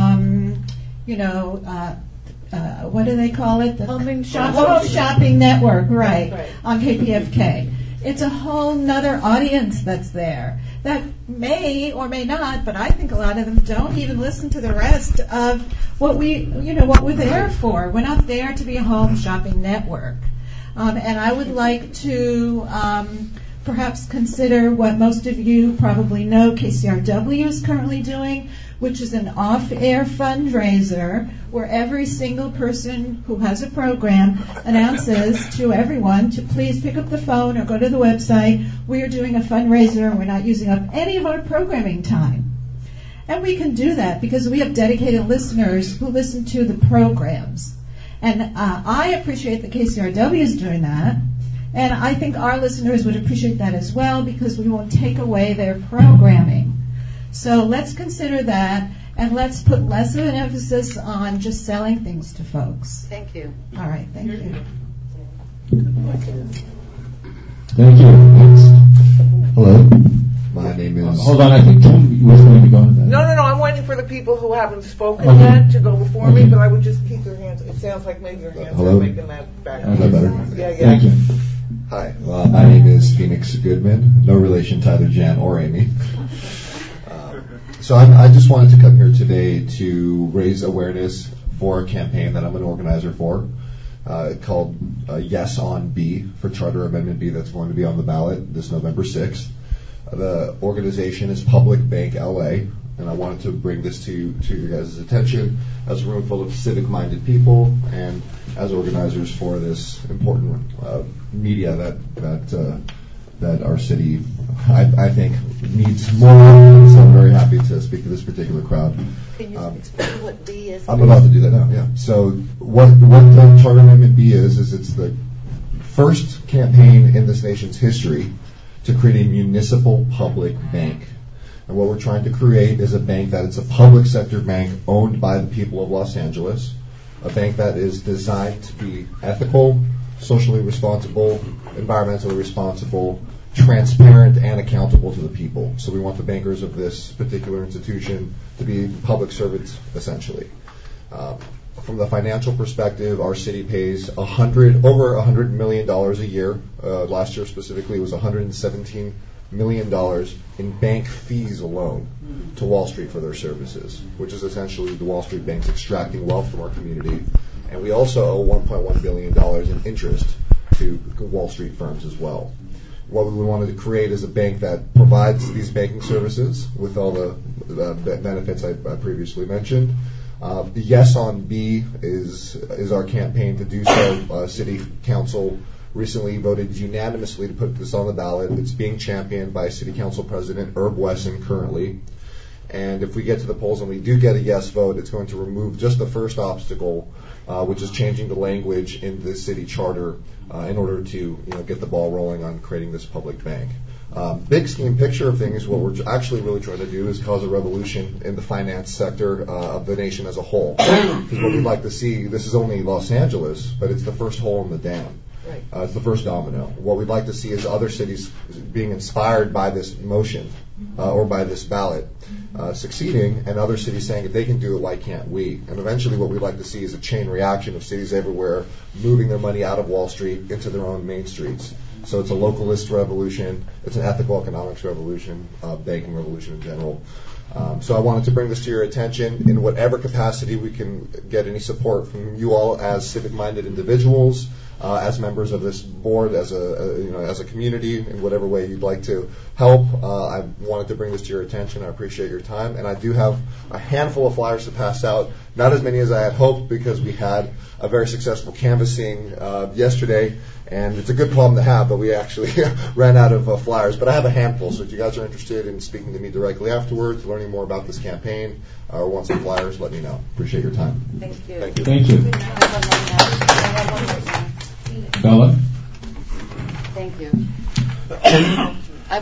what do they call it? The Home Shopping Network, right, on KPFK. It's a whole nother audience that's there that may or may not, but I think a lot of them don't even listen to the rest of what what we're there for. We're not there to be a home shopping network. And I would like to perhaps consider what most of you probably know KCRW is currently doing, which is an off-air fundraiser where every single person who has a program announces to everyone to please pick up the phone or go to the website. We are doing a fundraiser and we're not using up any of our programming time. And we can do that because we have dedicated listeners who listen to the programs. And I appreciate that KCRW is doing that. And I think our listeners would appreciate that as well because we won't take away their programming. So let's consider that, and let's put less of an emphasis on just selling things to folks. Thank you. All right, thank you. Thank you. Next. Hello. My name is... hold on, I think Tom was going to go on that. No, I'm waiting for the people who haven't spoken yet to go before me, but I would just keep your hands. It sounds like maybe your hands are making that back. Is that better? Yeah. Thank you. Hi, my name is Phoenix Goodman, no relation to either Jan or Amy. So I just wanted to come here today to raise awareness for a campaign that I'm an organizer for called Yes on B for Charter Amendment B that's going to be on the ballot this November 6th. The organization is Public Bank LA, And I wanted to bring this to your guys' attention as a room full of civic-minded people and as organizers for this important media that our city, I think, needs more of. So I'm very happy to speak to this particular crowd. Can you explain what B is? I'm about to do that now, yeah. So what the Charter Amendment B is it's the first campaign in this nation's history to create a municipal public bank. And what we're trying to create is a bank that is a public sector bank owned by the people of Los Angeles, a bank that is designed to be ethical, socially responsible, environmentally responsible, transparent, and accountable to the people. So we want the bankers of this particular institution to be public servants, essentially. From the financial perspective, our city pays over $100 million a year. Last year specifically, it was $117 million in bank fees alone to Wall Street for their services, which is essentially the Wall Street banks extracting wealth from our community. And we also owe $1.1 billion in interest to Wall Street firms as well. What we wanted to create is a bank that provides these banking services with all the benefits I previously mentioned. The Yes on B is our campaign to do so. City Council recently voted unanimously to put this on the ballot. It's being championed by City Council President Herb Wesson currently. And if we get to the polls and we do get a yes vote, it's going to remove just the first obstacle, which is changing the language in the city charter in order to get the ball rolling on creating this public bank. Big scheme picture of things, what we're actually really trying to do is cause a revolution in the finance sector of the nation as a whole. Because what we'd like to see, this is only Los Angeles, but it's the first hole in the dam. It's the first domino. What we'd like to see is other cities being inspired by this motion or by this ballot succeeding, and other cities saying, if they can do it, why can't we? And eventually what we'd like to see is a chain reaction of cities everywhere moving their money out of Wall Street into their own main streets. So it's a localist revolution. It's an ethical economics revolution, banking revolution in general. So I wanted to bring this to your attention in whatever capacity we can get any support from you all as civic-minded individuals, as members of this board, as a community, in whatever way you'd like to help. I wanted to bring this to your attention. I appreciate your time, and I do have a handful of flyers to pass out. Not as many as I had hoped because we had a very successful canvassing yesterday, and it's a good problem to have, but we actually ran out of flyers. But I have a handful, so if you guys are interested in speaking to me directly afterwards, learning more about this campaign, or want some flyers, let me know. Appreciate your time. Thank you. Thank you. Thank you. Bella? Thank you. I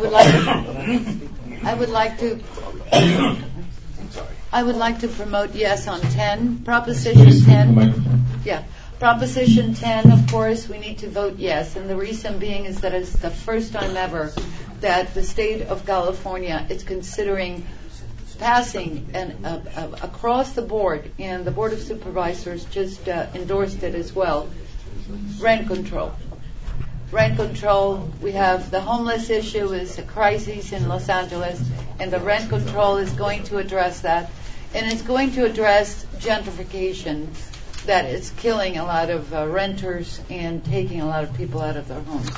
would like to promote yes on 10, Proposition 10. Yeah. Proposition 10, of course, we need to vote yes, and the reason being is that it's the first time ever that the state of California is considering passing across the board, and the Board of Supervisors just endorsed it as well, rent control. Rent control, we have the homeless issue is a crisis in Los Angeles, and the rent control is going to address that, and it's going to address gentrification that is killing a lot of renters and taking a lot of people out of their homes.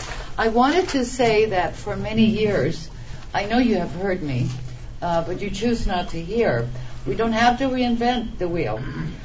I wanted to say that for many years, I know you have heard me, but you choose not to hear. We don't have to reinvent the wheel.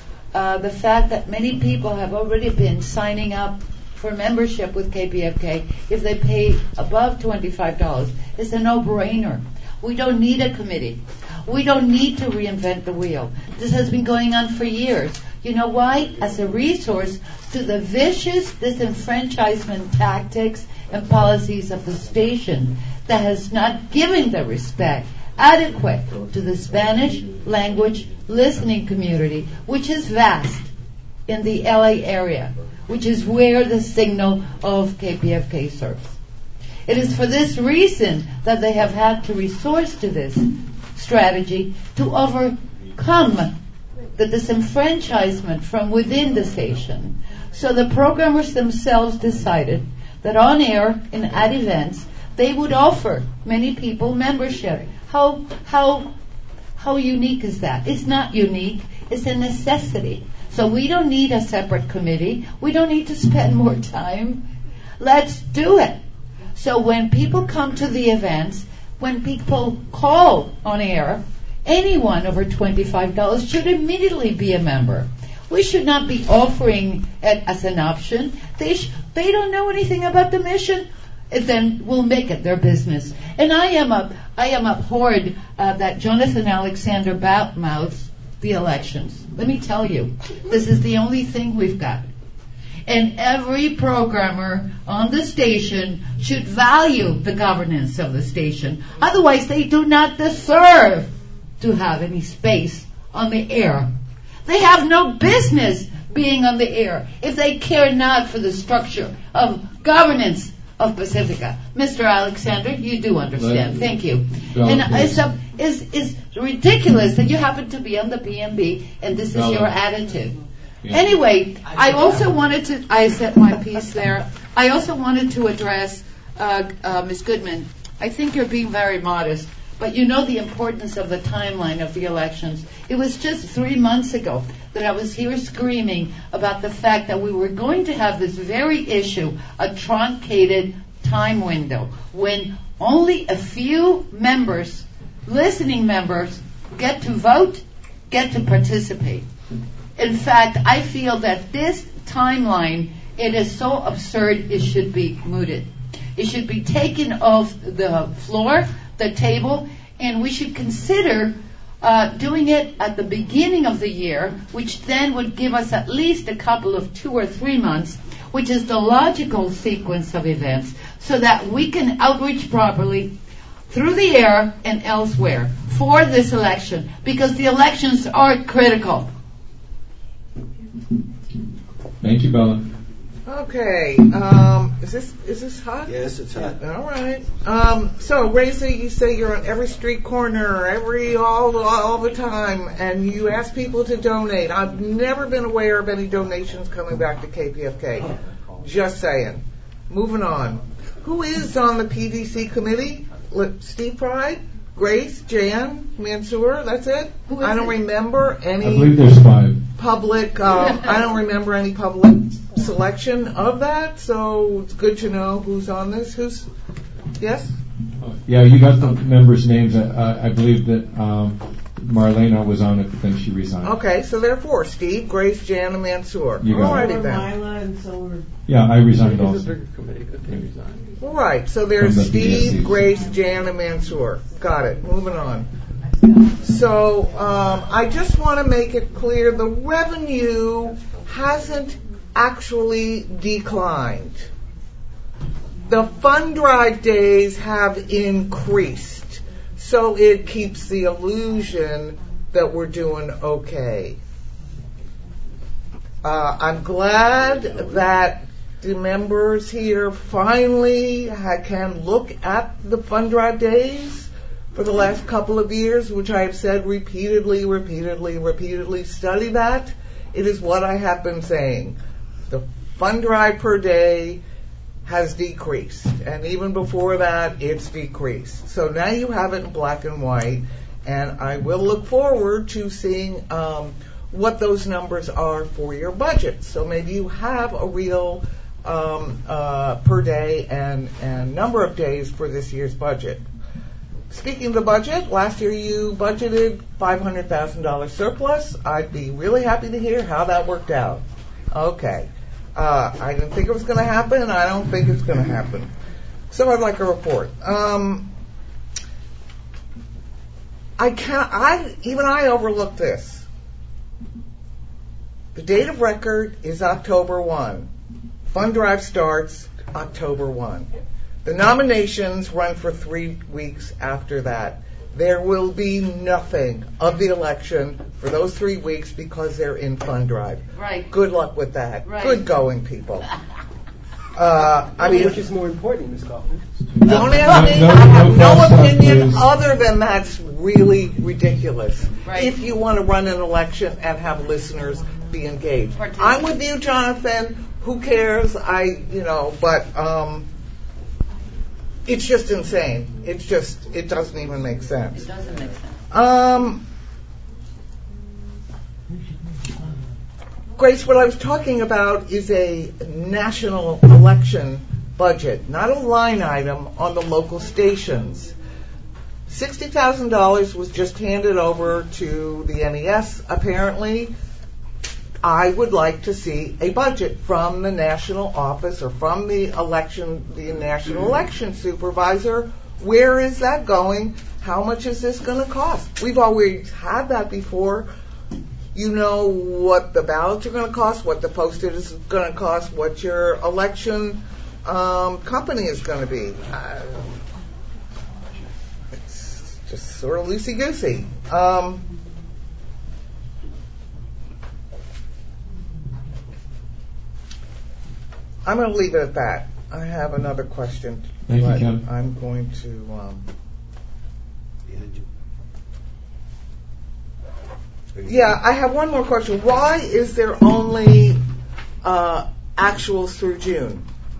The fact that many people have already been signing up for membership with KPFK if they pay above $25 is a no-brainer. We don't need a committee. We don't need to reinvent the wheel. This has been going on for years. You know why? As a resource to the vicious disenfranchisement tactics and policies of the station that has not given the respect adequate to the Spanish language listening community, which is vast in the LA area, which is where the signal of KPFK serves. It is for this reason that they have had to resort to this strategy to overcome the disenfranchisement from within the station. So the programmers themselves decided that on air and at events they would offer many people membership. How unique is that? It's not unique. It's a necessity. So we don't need a separate committee. We don't need to spend more time. Let's do it. So when people come to the events, when people call on air, Anyone over $25 should immediately be a member. We should not be offering it as an option. They don't know anything about the mission. Then we'll make it their business. And I am abhorred that Jonathan Alexander badmouths the elections. Let me tell you, this is the only thing we've got. And every programmer on the station should value the governance of the station. Otherwise, they do not deserve to have any space on the air. They have no business being on the air if they care not for the structure of governance of Pacifica. Mr. Alexander, you do understand. Thank you. And it's ridiculous that you happen to be on the PMB and this is your attitude. Yeah. Anyway, I said my piece there. I also wanted to address Ms. Goodman. I think you're being very modest, but you know the importance of the timeline of the elections. It was just 3 months ago that I was here screaming about the fact that we were going to have this very issue, a truncated time window, when only a few members, listening members, get to vote, get to participate. In fact, I feel that this timeline, it is so absurd, it should be mooted. It should be taken off the floor, the table, and we should consider doing it at the beginning of the year, which then would give us at least a couple of 2 or 3 months, which is the logical sequence of events, so that we can outreach properly through the air and elsewhere for this election, because the elections are critical. Thank you, Bella. Okay. Is this hot? Yes, it's hot. All right. So, Raisa, you say you're on every street corner, all the time, and you ask people to donate. I've never been aware of any donations coming back to KPFK. Just saying. Moving on. Who is on the PDC committee? Steve Pride, Grace, Jan, Mansour. That's it. I don't remember any. I believe there's 5. Public. I don't remember any public selection of that, so it's good to know who's on this. Yes? Yeah, you got the members' names. I believe that Marlena was on it, but then she resigned. Okay, so therefore, Steve, Grace, Jan, and Mansour. You got Alrighty then. Yeah, I resigned also. It's a bigger committee, but they resigned. Right, so there's Steve, Grace, Jan, and Mansour. Got it. Moving on. So I just want to make it clear the revenue hasn't actually declined. The fund drive days have increased, so it keeps the illusion that we're doing okay. I'm glad that the members here finally can look at the fund drive days for the last couple of years, which I have said repeatedly, study that. It is what I have been saying. The fund drive per day has decreased, and even before that, it's decreased. So now you have it in black and white, and I will look forward to seeing what those numbers are for your budget. So maybe you have a real per day and number of days for this year's budget. Speaking of the budget, last year you budgeted $500,000 surplus. I'd be really happy to hear how that worked out. Okay. I didn't think it was going to happen, and I don't think it's going to happen. So I'd like a report. I overlooked this. The date of record is October 1. Fund drive starts October 1. The nominations run for 3 weeks after that. There will be nothing of the election for those 3 weeks because they're in fund drive. Right. Good luck with that. Right. Good going, people. Which is more important, Ms. Kaufman? Don't ask me. I have no opinion other than that's really ridiculous. Right. If you want to run an election and have listeners be engaged. I'm with you, Jonathan. Who cares? But it's just insane. It doesn't even make sense. It doesn't make sense. Grace, what I was talking about is a national election budget, not a line item on the local stations. $60,000 was just handed over to the NES, apparently. I would like to see a budget from the national office or from the national election supervisor. Where is that going? How much is this going to cost? We've always had that before. You know what the ballots are going to cost, what the postage is going to cost, what your election company is going to be. It's just sort of loosey-goosey. I'm going to leave it at that. I have another question. Thank you, Ken. I'm going to... Yeah, I have one more question. Why is there only actuals through June?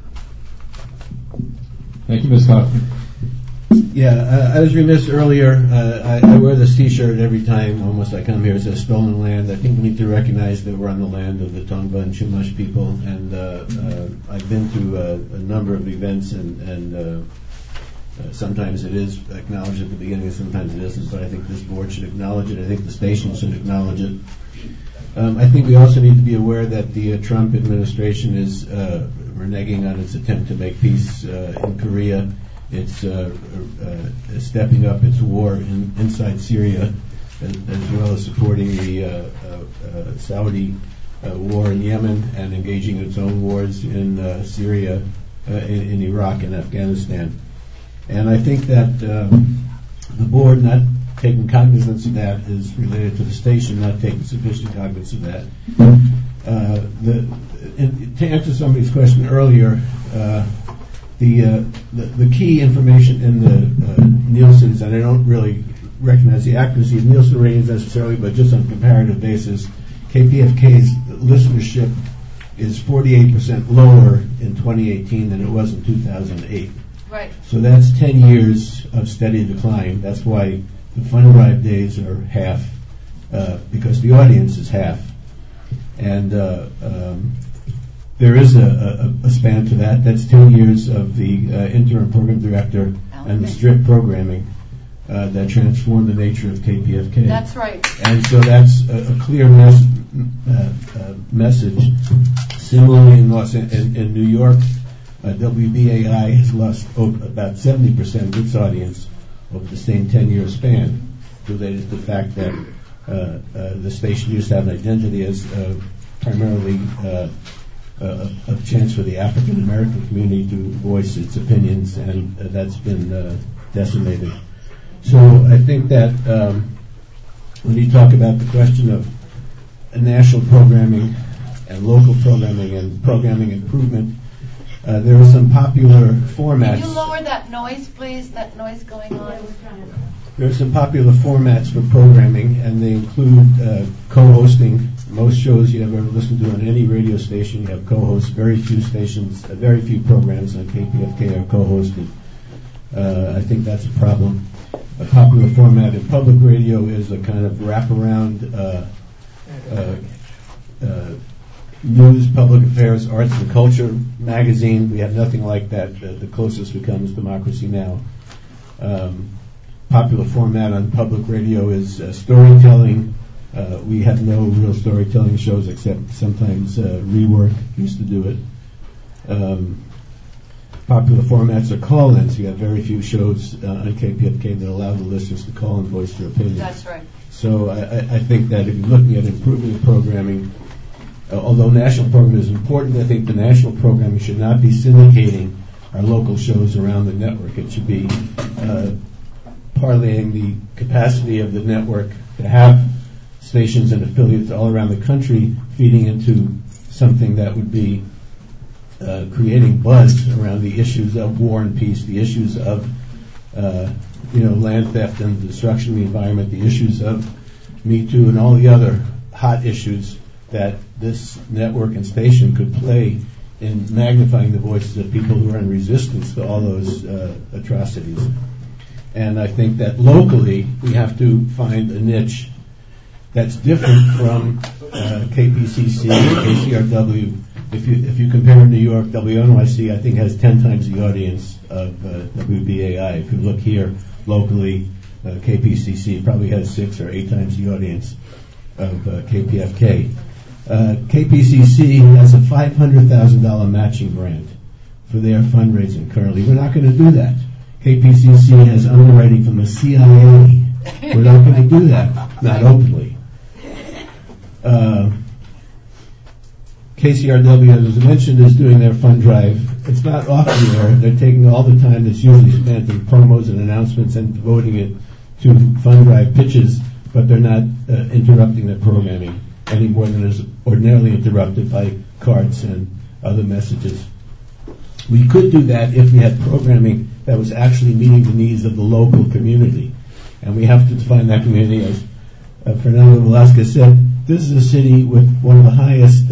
Thank you, Ms. Coffin. Yeah, I was remiss earlier. I wear this T-shirt every time almost I come here. It says stolen land. I think we need to recognize that we're on the land of the Tongva and Chumash people. And I've been to a number of events, and sometimes it is acknowledged at the beginning, and sometimes it isn't. But I think this board should acknowledge it. I think the station should acknowledge it. I think we also need to be aware that the Trump administration is reneging on its attempt to make peace in Korea. It's stepping up its war inside Syria, as well as supporting the Saudi war in Yemen and engaging its own wars in Syria, in Iraq and Afghanistan. And I think that the board not taking cognizance of that is related to the station not taking sufficient cognizance of that. To answer somebody's question earlier, the key information in the Nielsen's, and I don't really recognize the accuracy of Nielsen ratings necessarily, but just on a comparative basis, KPFK's listenership is 48% lower in 2018 than it was in 2008. Right. So that's 10 years of steady decline. That's why the Fun Drive days are half, because the audience is half. And there is a span to that. That's 10 years of the interim program director and the strict programming that transformed the nature of KPFK. That's right. And so that's a clear message. Similarly, in New York, WBAI has lost about 70% of its audience over the same 10-year span, related to the fact that the station used to have an identity as primarily a chance for the African American community to voice its opinions, and that's been decimated. So I think that when you talk about the question of national programming and local programming and programming improvement, there are some popular formats. Can you lower that noise, please? That noise going on. There are some popular formats for programming, and they include co-hosting. Most shows you ever listen to on any radio station, you have co-hosts. Very few stations, very few programs on KPFK are co-hosted. I think that's a problem. A popular format in public radio is a kind of wraparound news, public affairs, arts and culture magazine. We have nothing like that. The closest we come is Democracy Now! Popular format on public radio is storytelling. We have no real storytelling shows except sometimes Rework used to do it. Popular formats are call-ins. You have very few shows on KPFK that allow the listeners to call and voice their opinions. That's right. So I think that if you're looking at improving the programming, although national programming is important, I think the national programming should not be syndicating our local shows around the network. It should be parlaying the capacity of the network to have stations and affiliates all around the country feeding into something that would be creating buzz around the issues of war and peace, the issues of land theft and the destruction of the environment, the issues of Me Too and all the other hot issues that this network and station could play in magnifying the voices of people who are in resistance to all those atrocities. And I think that locally we have to find a niche that's different from KPCC or KCRW. If you compare New York, WNYC I think has 10 times the audience of WBAI. If you look here locally, KPCC probably has 6 or 8 times the audience of KPFK. KPCC has a $500,000 matching grant for their fundraising currently. We're not going to do that. KPCC has underwriting from the CIA. We're not going to do that, not openly. KCRW, as was mentioned, is doing their fund drive. It's not off the air. They're taking all the time that's usually spent in promos and announcements and devoting it to fund drive pitches, but they're not interrupting their programming any more than is ordinarily interrupted by cards and other messages. We could do that if we had programming that was actually meeting the needs of the local community. And we have to define that community, as Fernando Velasquez said. This is a city with one of the highest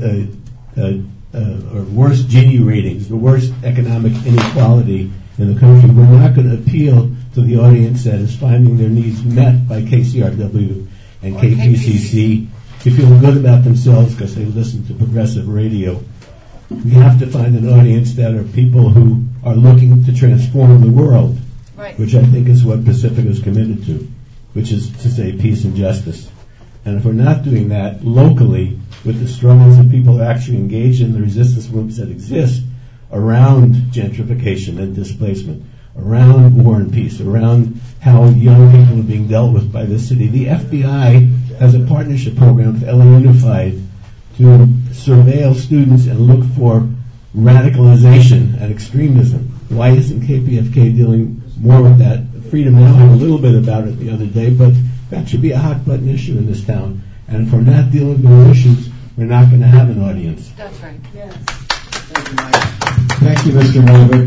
or worst Gini ratings, the worst economic inequality in the country. We're not going to appeal to the audience that is finding their needs met by KCRW and KPCC to feel good about themselves because they listen to progressive radio. We have to find an audience that are people who are looking to transform the world, right, which I think is what Pacifica is committed to, which is to say peace and justice. And if we're not doing that locally with the struggles that people are actually engaged in, the resistance movements that exist around gentrification and displacement, around war and peace, around how young people are being dealt with by this city. The FBI has a partnership program with LA Unified to surveil students and look for radicalization and extremism. Why isn't KPFK dealing more with that? Freedom Now had a little bit about it the other day, but that should be a hot button issue in this town. And if we're not dealing with those issues, we're not going to have an audience. That's right. Yes. Thank you, Mr. Novick.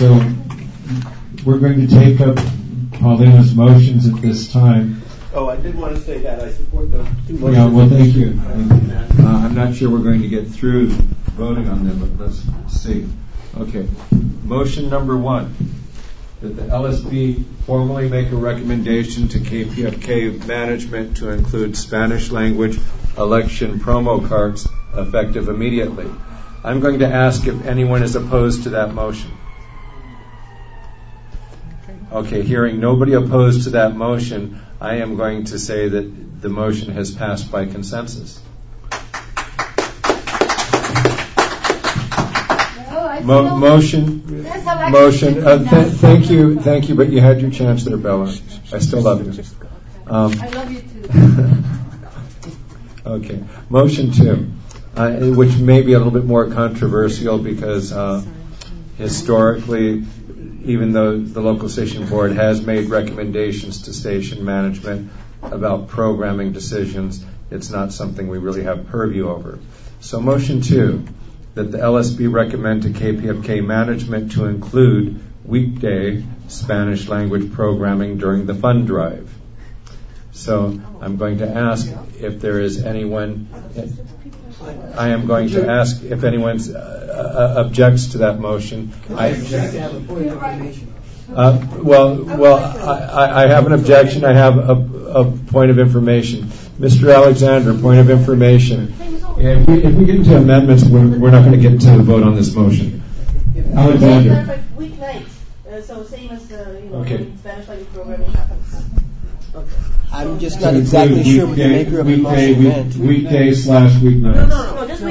So we're going to take up Paulina's motions at this time. Oh, I did want to say that I support those two motions. Yeah, well, thank you. I'm not sure we're going to get through voting on them, but let's see. Okay. Motion number 1, that the LSB formally make a recommendation to KPFK management to include Spanish language election promo cards effective immediately. I'm going to ask if anyone is opposed to that motion. Okay, hearing nobody opposed to that motion, I am going to say that the motion has passed by consensus. Motion. Thank you, but you had your chance there, Bella. I still love you. I love you too. Okay. Motion 2, which may be a little bit more controversial because historically, even though the local station board has made recommendations to station management about programming decisions, it's not something we really have purview over. So motion 2, that the LSB recommend to KPFK management to include weekday Spanish language programming during the fund drive. So I'm going to ask if there is anyone. I am going to ask if anyone objects to that motion. I have an objection. I have a point of information. Mr. Alexander, point of information. If we get into amendments, we're not going to get to the vote on this motion. Alexander. Weeknights. So same as Spanish language programming happens. Okay. I'm just not exactly sure what the maker of the motion meant. Weekday/weeknights. No, just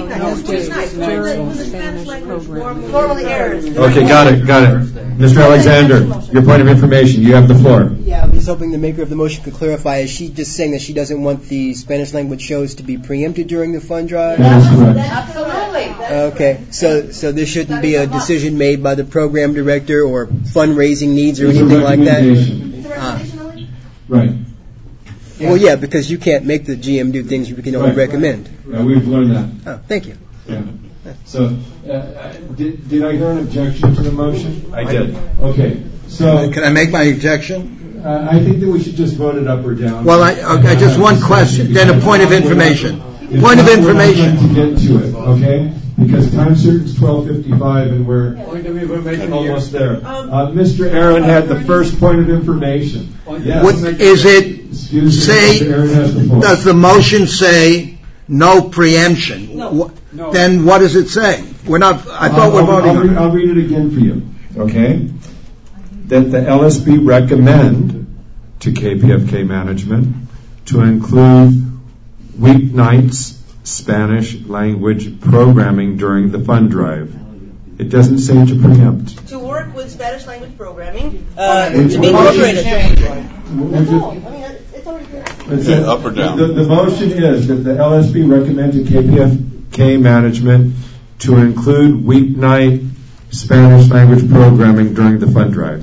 weeknights. Normally airs. Okay, got it. Mr. Alexander, your point of information. You have the floor. Yeah, I was hoping the maker of the motion could clarify. Is she just saying that she doesn't want the Spanish language shows to be preempted during the fund drive? That is correct. Absolutely. Okay, so there shouldn't be a decision made by the program director or fundraising needs or anything like that? Right. Well, yeah, because you can't make the GM do things you can only recommend. Yeah, we've learned that. Oh, thank you. Yeah. So, did I hear an objection to the motion? I did. Okay. So, can I make my objection? I think that we should just vote it up or down. Well, okay, just one question, then a point of information. Point of information. To get to it, okay? Because time certain is 12:55, and we're almost there. Mr. Aaron had the first point of information. Yes. Is it say? Does the motion say no preemption? No. Then what does it say? We're not. I thought we're voting. I'll read it again for you. Okay. That the LSB recommend to KPFK management to include weeknights Spanish language programming during the fund drive. It doesn't say to preempt. To work with Spanish language programming, to be incorporated. That's all. I mean, it's already here. Up or down? The motion is that the LSB recommend to KPFK management to include weeknight Spanish language programming during the fund drive.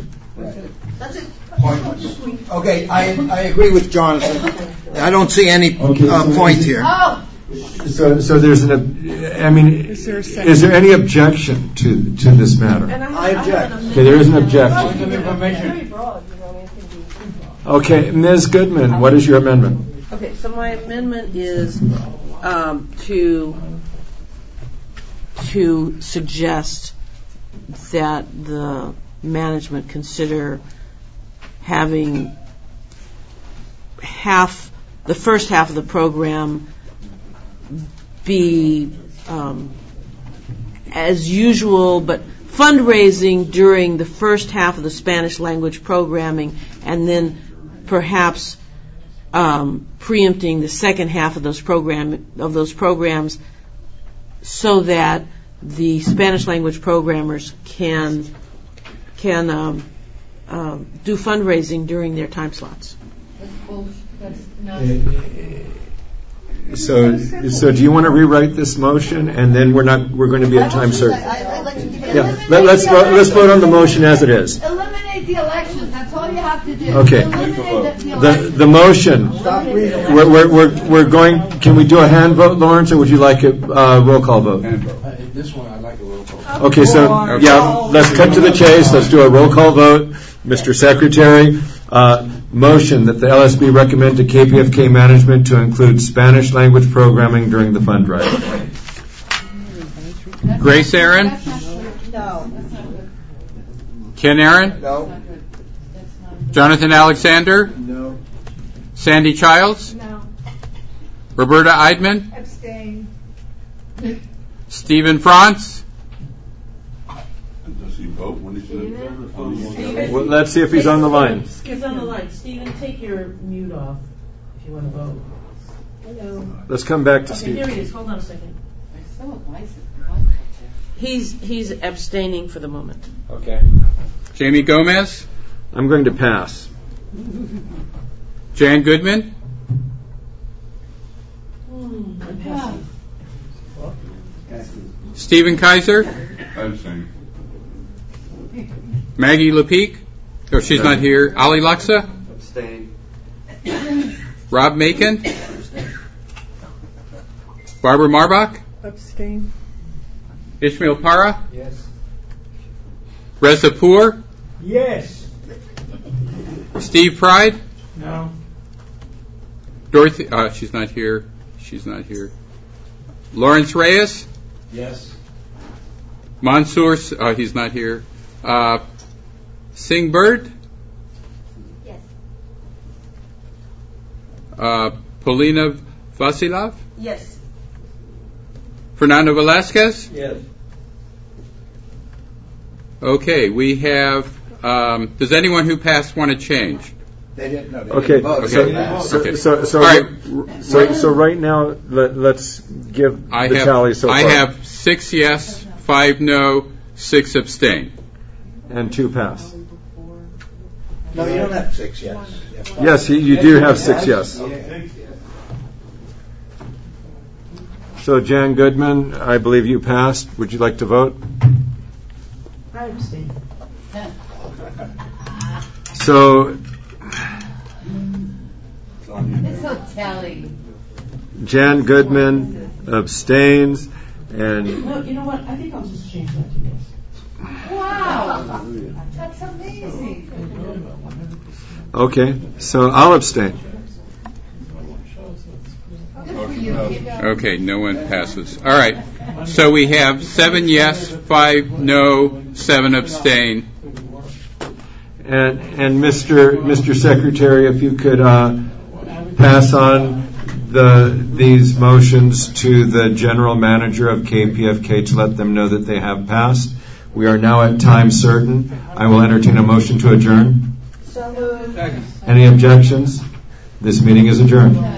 Okay, I agree with Jonathan. I don't see any point here. So there's is there any objection to this matter? I object. Okay, there is an objection. Okay, Ms. Goodman, what is your amendment? Okay, so my amendment is to suggest that the management consider having the first half of the program be as usual, but fundraising during the first half of the Spanish language programming, and then perhaps preempting the second half of those programs, so that the Spanish language programmers can do fundraising during their time slots. So do you want to rewrite this motion, and then we're going to be at time certain? Yeah, let's vote on the motion as it is. Eliminate the elections. That's all you have to do. Okay. The motion. We're going. Can we do a hand vote, Lawrence, or would you like a roll call vote? Hand vote. This one I like a roll call. Okay, so let's cut to the chase. Let's do a roll call vote, Mr. Secretary. Motion that the LSB recommend to KPFK management to include Spanish language programming during the fund drive. Grace Aaron? No. Ken Aaron? No. Jonathan Alexander? No. Sandy Childs? No. Roberta Eidman? Abstain. Stephen Franz? Does he vote when he's in? Well, let's see if he's on the line. He's on the line. Stephen, take your mute off if you want to vote. Hello. Let's come back to Okay, Steve. here he is. Hold on a second. He's abstaining for the moment. Okay. Jamie Gomez? I'm going to pass. Jan Goodman? I'm passing. Stephen Kaiser? I'm saying. Maggie Lepeque? Oh, she's not here. Ali Luxa? Abstain. Rob Macon? Barbara Marbach? Abstain. Ishmael Para? Yes. Reza Poor? Yes. Steve Pride? No. Dorothy? She's not here. She's not here. Lawrence Reyes? Yes. Mansour? He's not here. Singh Bird? Yes. Polina Vasilov? Yes. Fernando Velasquez? Yes. Okay, we have, does anyone who passed want to change? They didn't know. Okay, so right now, let's give the tally so far. I have 6 yes, 5 no, 6 abstain. And 2 pass. No, you don't have 6 yes. Yes, you do have 6 yes. So Jan Goodman, I believe you passed. Would you like to vote? I abstain. So It's so tally. Jan Goodman abstains, and No, you know what? I think I'll just change that to yes. Wow. That's amazing. okay, so I'll abstain. Okay, no one passes. All right, so we have 7 yes, 5 no, 7 abstain. And Mr. Secretary, if you could pass on these motions to the general manager of KPFK to let them know that they have passed. We are now at time certain. I will entertain a motion to adjourn. Any objections? This meeting is adjourned.